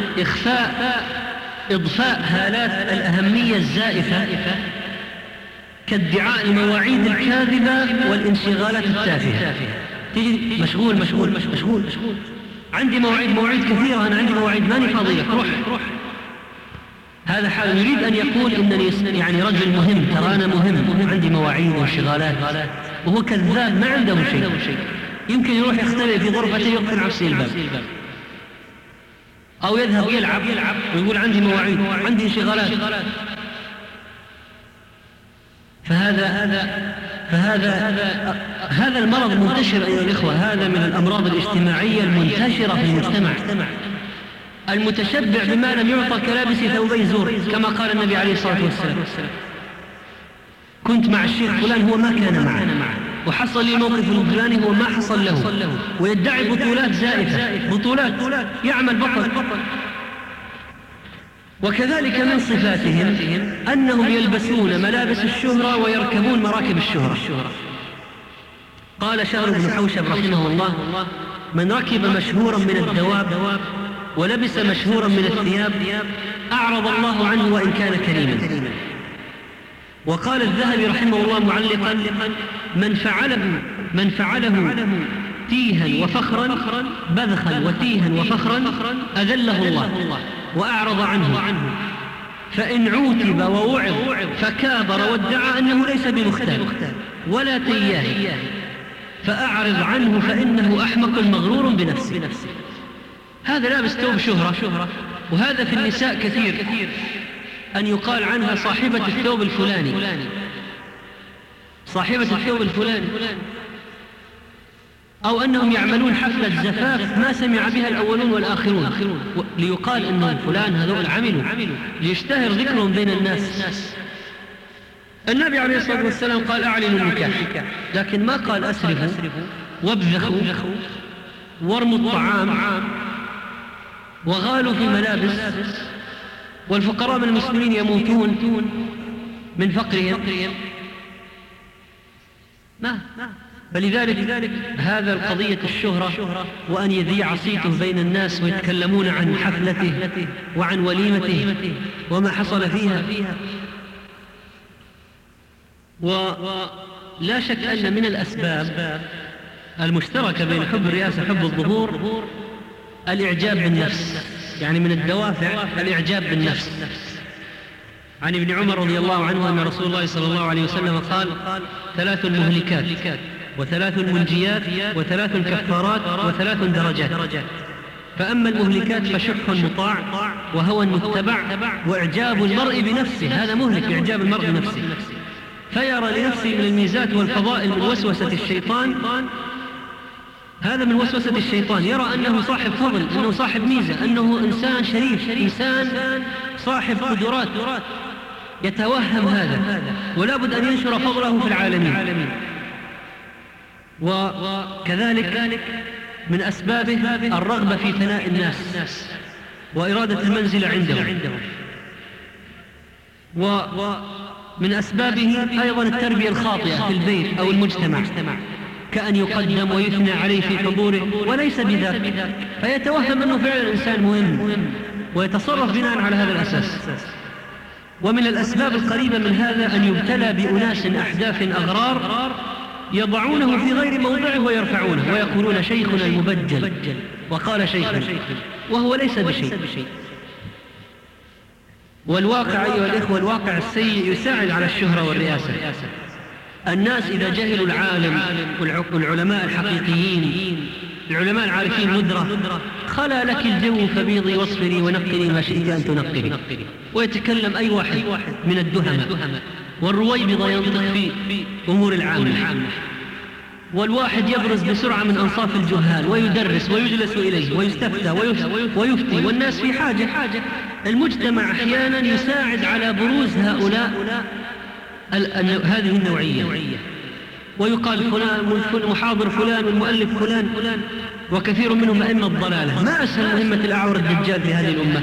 إضفاء هالات الأهمية الزائفة كادعاء المواعيد الكاذبة والانشغالات التافهة. تجي مشغول، عندي مواعيد كثيرة، أنا عندي مواعيد ماني فاضية، روح. هذا حال يريد أن يقول إنني يعني رجل مهم، ترى أنا مهم، عندي مواعيد وانشغالات، وهو كذاب ما عنده شيء. يمكن يروح يختبئ في غرفته يقفل نفسه الباب، أو يذهب يلعب ويقول عندي مواعيد، عندي انشغالات. فهذا المرض منتشر أيها الإخوة، هذا من الأمراض الاجتماعية المنتشرة في المجتمع، المتشبع بما لم يعطى كلابس ثوبي زور، كما قال النبي عليه الصلاة والسلام كنت مع الشيخ فلان هو ما كان معه، وحصل لي موقف الفلاني هو ما حصل له، ويدعي بطولات زائفة، بطولات يعمل بطل. وكذلك من صفاتهم أنهم يلبسون ملابس الشهرة ويركبون مراكب الشهرة. قال شهر بن حوشب رحمه الله من ركب مشهورا من الدواب ولبس مشهورا من الثياب أعرض الله عنه وإن كان كريما. وقال الذهبي رحمه الله معلقا من فعله تيها وفخرا بذخا وتيها وفخرا أذله الله وأعرض عنه، فإن عوتب ووعظ فكابر وادعى أنه ليس بمختال ولا تياه فأعرض عنه فإنه أحمق مغرور بنفسه. هذا لابس ثوب شهرة، وهذا في النساء كثير أن يقال عنها صاحبة الثوب الفلاني، صاحبة الثوب الفلاني. أو أنهم يعملون حفلة زفاف ما سمع بها الأولون والآخرون ليقال أن فلان هذول عملوا ليشتهر ذكرهم بين الناس. النبي عليه الصلاة والسلام قال أعلنوا النكاح، لكن ما قال أسرفوا وابذخوا وارموا الطعام وغالوا في الملابس والفقراء من المسلمين يموتون من فقرهم. ما فلذلك هذا القضية الشهرة وأن يذيع صيته بين الناس ويتكلمون عن حفلته وعن وليمته وما حصل فيها. ولا شك أن من الأسباب المشتركة بين حب الرئاسة وحب الظهور الإعجاب بالنفس، يعني من الدوافع الإعجاب بالنفس. عن ابن عمر رضي الله عنه أن رسول الله صلى الله عليه وسلم قال: 3 مهلكات و3 منجيات و3 كفارات و3 درجات. فأما المهلكات فشح مطاع وهوى متبع وإعجاب المرء بنفسه، هذا مهلك، إعجاب المرء بنفسه، فيرى لنفسه من الميزات والفضائل من وسوسة الشيطان. هذا من وسوسة الشيطان، يرى أنه صاحب فضل، أنه صاحب ميزة، أنه إنسان شريف، إنسان صاحب قدرات، يتوهم هذا ولا بد أن ينشر فضله في العالمين. وكذلك من أسبابه الرغبة في ثناء الناس وإرادة المنزل عندهم. ومن أسبابه أيضا التربية الخاطئة في البيت أو المجتمع، كأن يقدم ويثنى عليه في حضوره وليس بذاك، فيتوهم أنه فعلا إنسان مهم ويتصرف بناء على هذا الأساس. ومن الأسباب القريبة من هذا أن يبتلى بأناس أحداث أغرار يضعونه في غير موضعه ويرفعونه ويقولون شيخنا المبجل وقال شيخنا، وهو ليس بشيء. والواقع أيها الإخوة، الواقع السيء يساعد على الشهرة والرئاسة. الناس إذا جهلوا العالم والعلماء الحقيقيين، العلماء العارفين ندرة، خلا لك الجو فبيضي واصفري ونقري ما شئت أن تنقري. ويتكلم أي واحد من الدهمة، والرويبضة ينطق في أمور العامة، والواحد يبرز بسرعة من أنصاف الجهال ويدرس ويجلس إليه ويستفتى ويفتي، والناس في حاجة. المجتمع أحيانا يساعد على بروز هؤلاء هذه النوعية، ويقال فلان محاضر فلان والمؤلف فلان، وكثير منهم أئمة الضلالة. ما أسهل مهمة الأعور الدجال في هذه الأمة.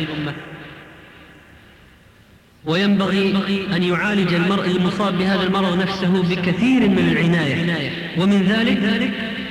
وينبغي أن يعالج المرء المصاب بهذا المرض نفسه بكثير من العناية، ومن ذلك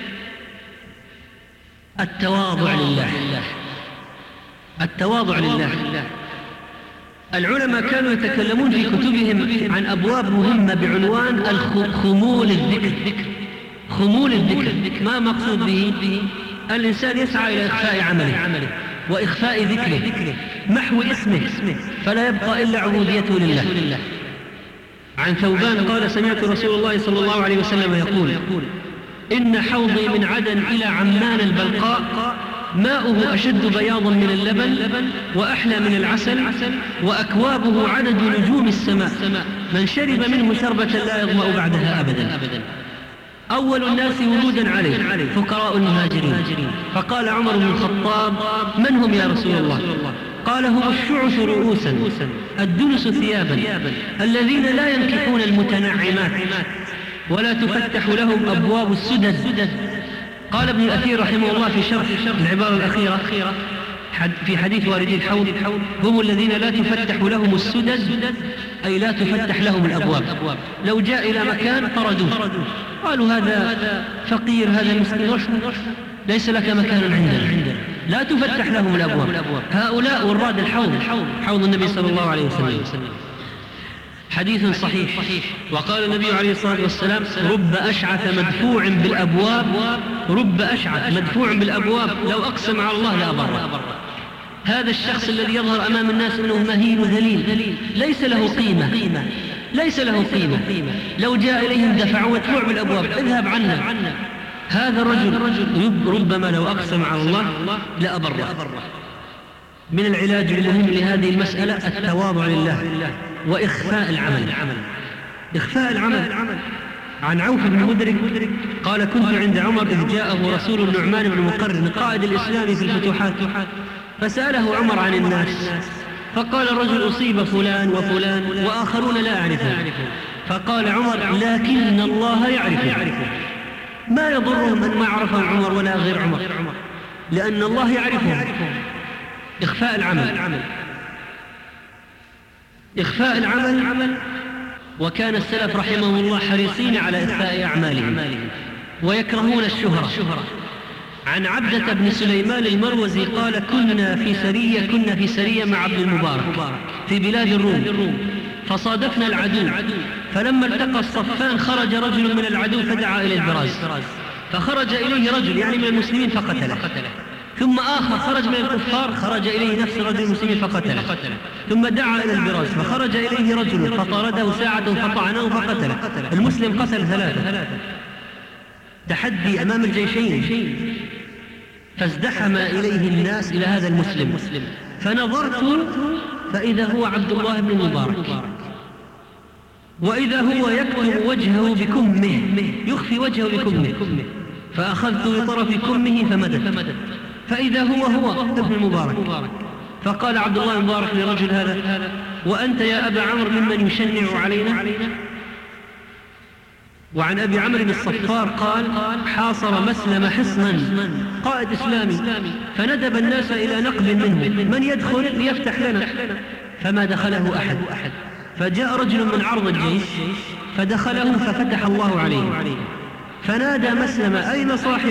التواضع لله. التواضع لله. العلماء كانوا يتكلمون في كتبهم عن أبواب مهمة بعنوان خمول الذكر. خمول الذكر ما مقصود به؟ الإنسان يسعى إلى إخفاء عمله وإخفاء ذكره، محو اسمه، فلا يبقى إلا عبوديته لله. عن ثوبان قال: سمعت رسول الله صلى الله عليه وسلم يقول: إن حوضي من عدن إلى عمان البلقاء ماؤه أشد بياضا من اللبن وأحلى من العسل، وأكوابه عدد نجوم السماء، من شرب منه شربة لا يظمأ بعدها أبدا. أول الناس ورودا عليه فقراء المهاجرين. فقال عمر بن الخطاب: من هم يا رسول الله؟ قال: هم الشعث رؤوسا الدنس ثيابا الذين لا ينكحون المتنعمات ولا تفتح لهم أبواب السدد. قال ابن الأثير رحمه الله في شرح العبارة الأخيرة في حديث واردي الحوض: هم الذين لا تفتح لهم السدد، أي لا تفتح لهم الأبواب. لو جاء إلى مكان طردوه، قالوا هذا فقير، هذا مسكين، ليس لك مكان عندنا، لا تفتح لهم الأبواب. هؤلاء وراد الحوض، حوض النبي صلى الله عليه وسلم. حديث صحيح. وقال النبي عليه الصلاة والسلام: رب أشعث مدفوع بالأبواب، رب أشعث مدفوع بالأبواب لو أقسم على الله لأبره. هذا الشخص الذي يظهر أمام الناس أنه مهين ذليل، ليس له قيمة، لو جاء إليهم دفعوا مدفوع بالأبواب: اذهب عنا. هذا الرجل ربما لو أقسم على الله لأبره. من العلاج المهم لهذه المسألة التواضع لله وإخفاء العمل. إخفاء العمل عن عوف بن مدرك قال كنت عند عمر إذ جاءه رسول النعمان بن مقرن قائد الإسلام في الفتوحات، فسأله عمر عن الناس فقال الرجل أصيب فلان وفلان وآخرون لا أعرفهم. فقال عمر لكن الله يعرفه، ما يضرهم أن ما عرفهم عمر ولا غير عمر، لأن الله يعرفهم. إخفاء العمل. وكان السلف رحمهم الله حريصين على إخفاء أعمالهم ويكرهون الشهرة. عن عبدة بن سليمان المروزي قال كنا في سرية مع عبد المبارك في بلاد الروم، فصادفنا العدو، فلما التقى الصفان خرج رجل من العدو فدعا إلى البراز، فخرج إليه رجل يعني من المسلمين فقتله، ثم آخر خرج من الكفار خرج إليه نفس رجل المسلمين فقتله، ثم دعا إلى البراز فخرج إليه رجل فطارده ساعة فطعنه فقتله. المسلم قتل 3، تحدي أمام الجيشين، فازدحم إليه الناس إلى هذا المسلم، فنظرت فإذا هو عبد الله بن المبارك، وإذا هو يكتم وجهه بكمه، يخفي وجهه بكمه، فأخذت بطرف كمه فمدت، فإذا هو ابن المبارك. فقال عبد الله المبارك لرجل هذا وأنت يا أبا عمرو ممن يشنع علينا؟ وعن أبي عمرو بن الصفار قال حاصر مسلم حصنا قائد إسلامي، فندب الناس إلى نقب منه من يدخل ليفتح لنا، فما دخله أحد، فجاء رجل من عرض الجيش فدخله ففتح الله عليه، فنادى مسلم أين صاحب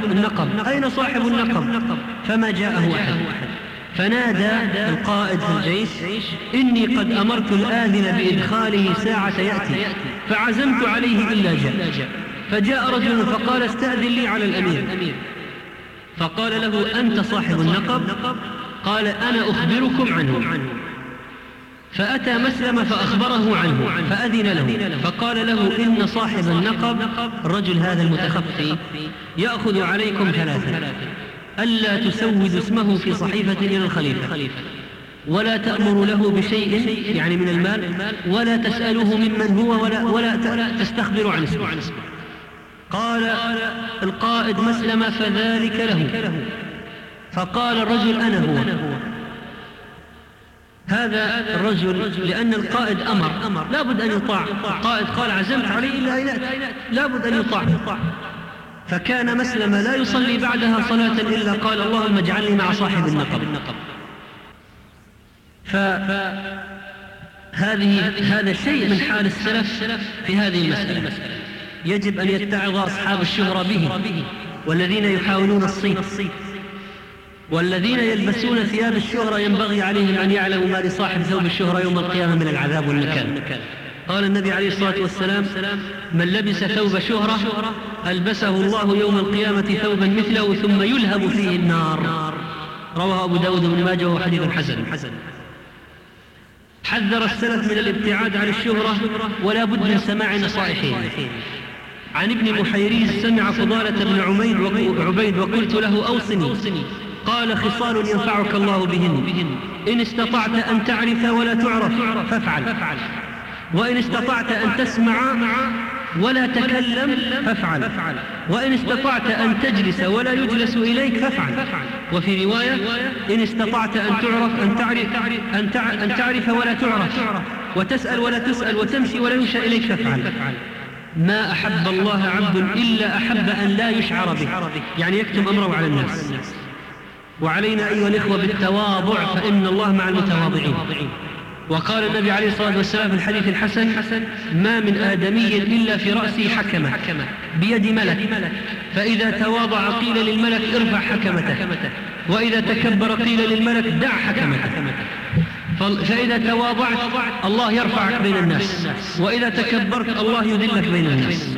النقب؟ فما جاءه أحد، فنادى القائد في الجيش إني قد أمرت الآذن بإدخاله ساعة يأتي، فعزمت عليه إلا جاء، فجاء رجل فقال استأذن لي على الأمير، فقال له أنت صاحب النقب؟ قال أنا أخبركم عنه. فأتى مسلم فأخبره عنه فأذن له، فقال له إن صاحب النقب الرجل هذا المتخفي يأخذ عليكم 3: ألا تسود اسمه في صحيفة إلى الخليفة، ولا تأمر له بشيء يعني من المال، ولا تسأله ممن هو، ولا تستخبر عن اسمه. قال القائد مسلم فذلك له، فقال الرجل أنا هو. هذا الرجل لأن القائد أمر لابد أن يطاع، القائد قال عزمت عليه إلا أن يأتي، لابد أن يطاع. فكان مسلم لا يصلي بعدها صلاة إلا قال اللهم اجعلني مع صاحب النقب. هذا شيء من حال السلف في هذه المسألة. يجب أن يتعظ أصحاب الشهرة به، والذين يحاولون الصيت، والذين يلبسون ثياب الشهرة ينبغي عليهم أن يعلموا ما لصاحب ثوب الشهرة يوم القيامة من العذاب والنكال. قال النبي عليه الصلاة والسلام من لبس ثوب شهرة ألبسه الله يوم القيامة ثوبا مثله ثم يلهب فيه النار. رواه أبو داود بن ماجه وهو حديث حسن. حذر السلف من الابتعاد عن الشهرة ولا بد من سماع نصائحهم. عن ابن محيريز سمع فضالة بن عبيد وقلت له أوصني، قال خصال ينفعك الله بهن، إن استطعت أن تعرف ولا تعرف فافعل، وإن استطعت أن تسمع ولا تكلم فافعل، وإن استطعت أن تجلس ولا يجلس إليك فافعل. وفي رواية إن استطعت أن تعرف ولا تعرف، وتسأل ولا تسأل، وتمشي ولا يمشى إليك فافعل. ما أحب الله عبد إلا أحب أن لا يشعر به، يعني يكتم أمره على الناس. وعلينا أيها الإخوة بالتواضع فإن الله مع المتواضعين. وقال النبي عليه الصلاة والسلام في الحديث الحسن ما من آدمي إلا في رأسه حكمة بيد ملك، فإذا تواضع قيل للملك ارفع حكمته، وإذا تكبر قيل للملك دع حكمته. فإذا تواضعت الله يرفعك بين الناس، وإذا تكبرت الله يذلك بين الناس.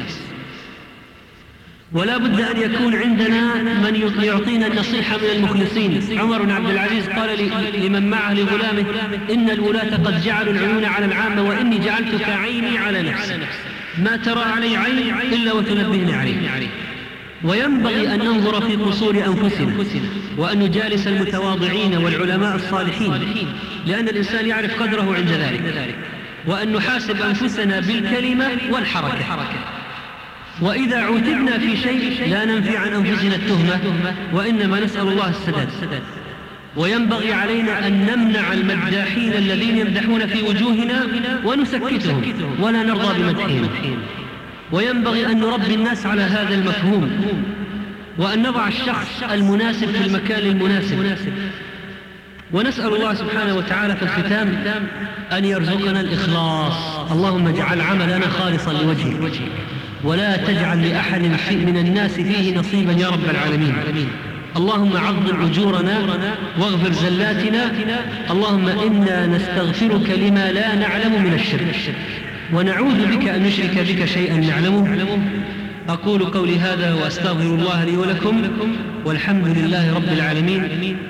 ولا بد أن يكون عندنا من يعطينا النصيحة من المخلصين. عمر بن عبد العزيز قال لمن معه لغلامه إن الولاة قد جعلوا العيون على العامة وإني جعلتك عيني على نفسي، ما ترى علي عين إلا وتنبهني عليه. وينبغي أن ننظر في قصور أنفسنا وأن نجالس المتواضعين والعلماء الصالحين، لأن الإنسان يعرف قدره عند ذلك. وأن نحاسب أنفسنا بالكلمة والحركة، وإذا عوتبنا في شيء لا ننفي عن أنفسنا التهمة، وإنما نسأل الله السداد. وينبغي علينا أن نمنع المداحين الذين يمدحون في وجوهنا ونسكتهم ولا نرضى بمدحهم. وينبغي أن نربي الناس على هذا المفهوم، وأن نضع الشخص المناسب في المكان المناسب. ونسأل الله سبحانه وتعالى في الختام أن يرزقنا الإخلاص. اللهم اجعل عملنا خالصا لوجهك، ولا تجعل لأحد من الناس فيه نصيبا يا رب العالمين. اللهم عظم أجورنا واغفر زلاتنا. اللهم إنا نستغفرك لما لا نعلم من الشرك، ونعوذ بك أن نشرك بك شيئا نعلمه. أقول قولي هذا وأستغفر الله لي ولكم، والحمد لله رب العالمين.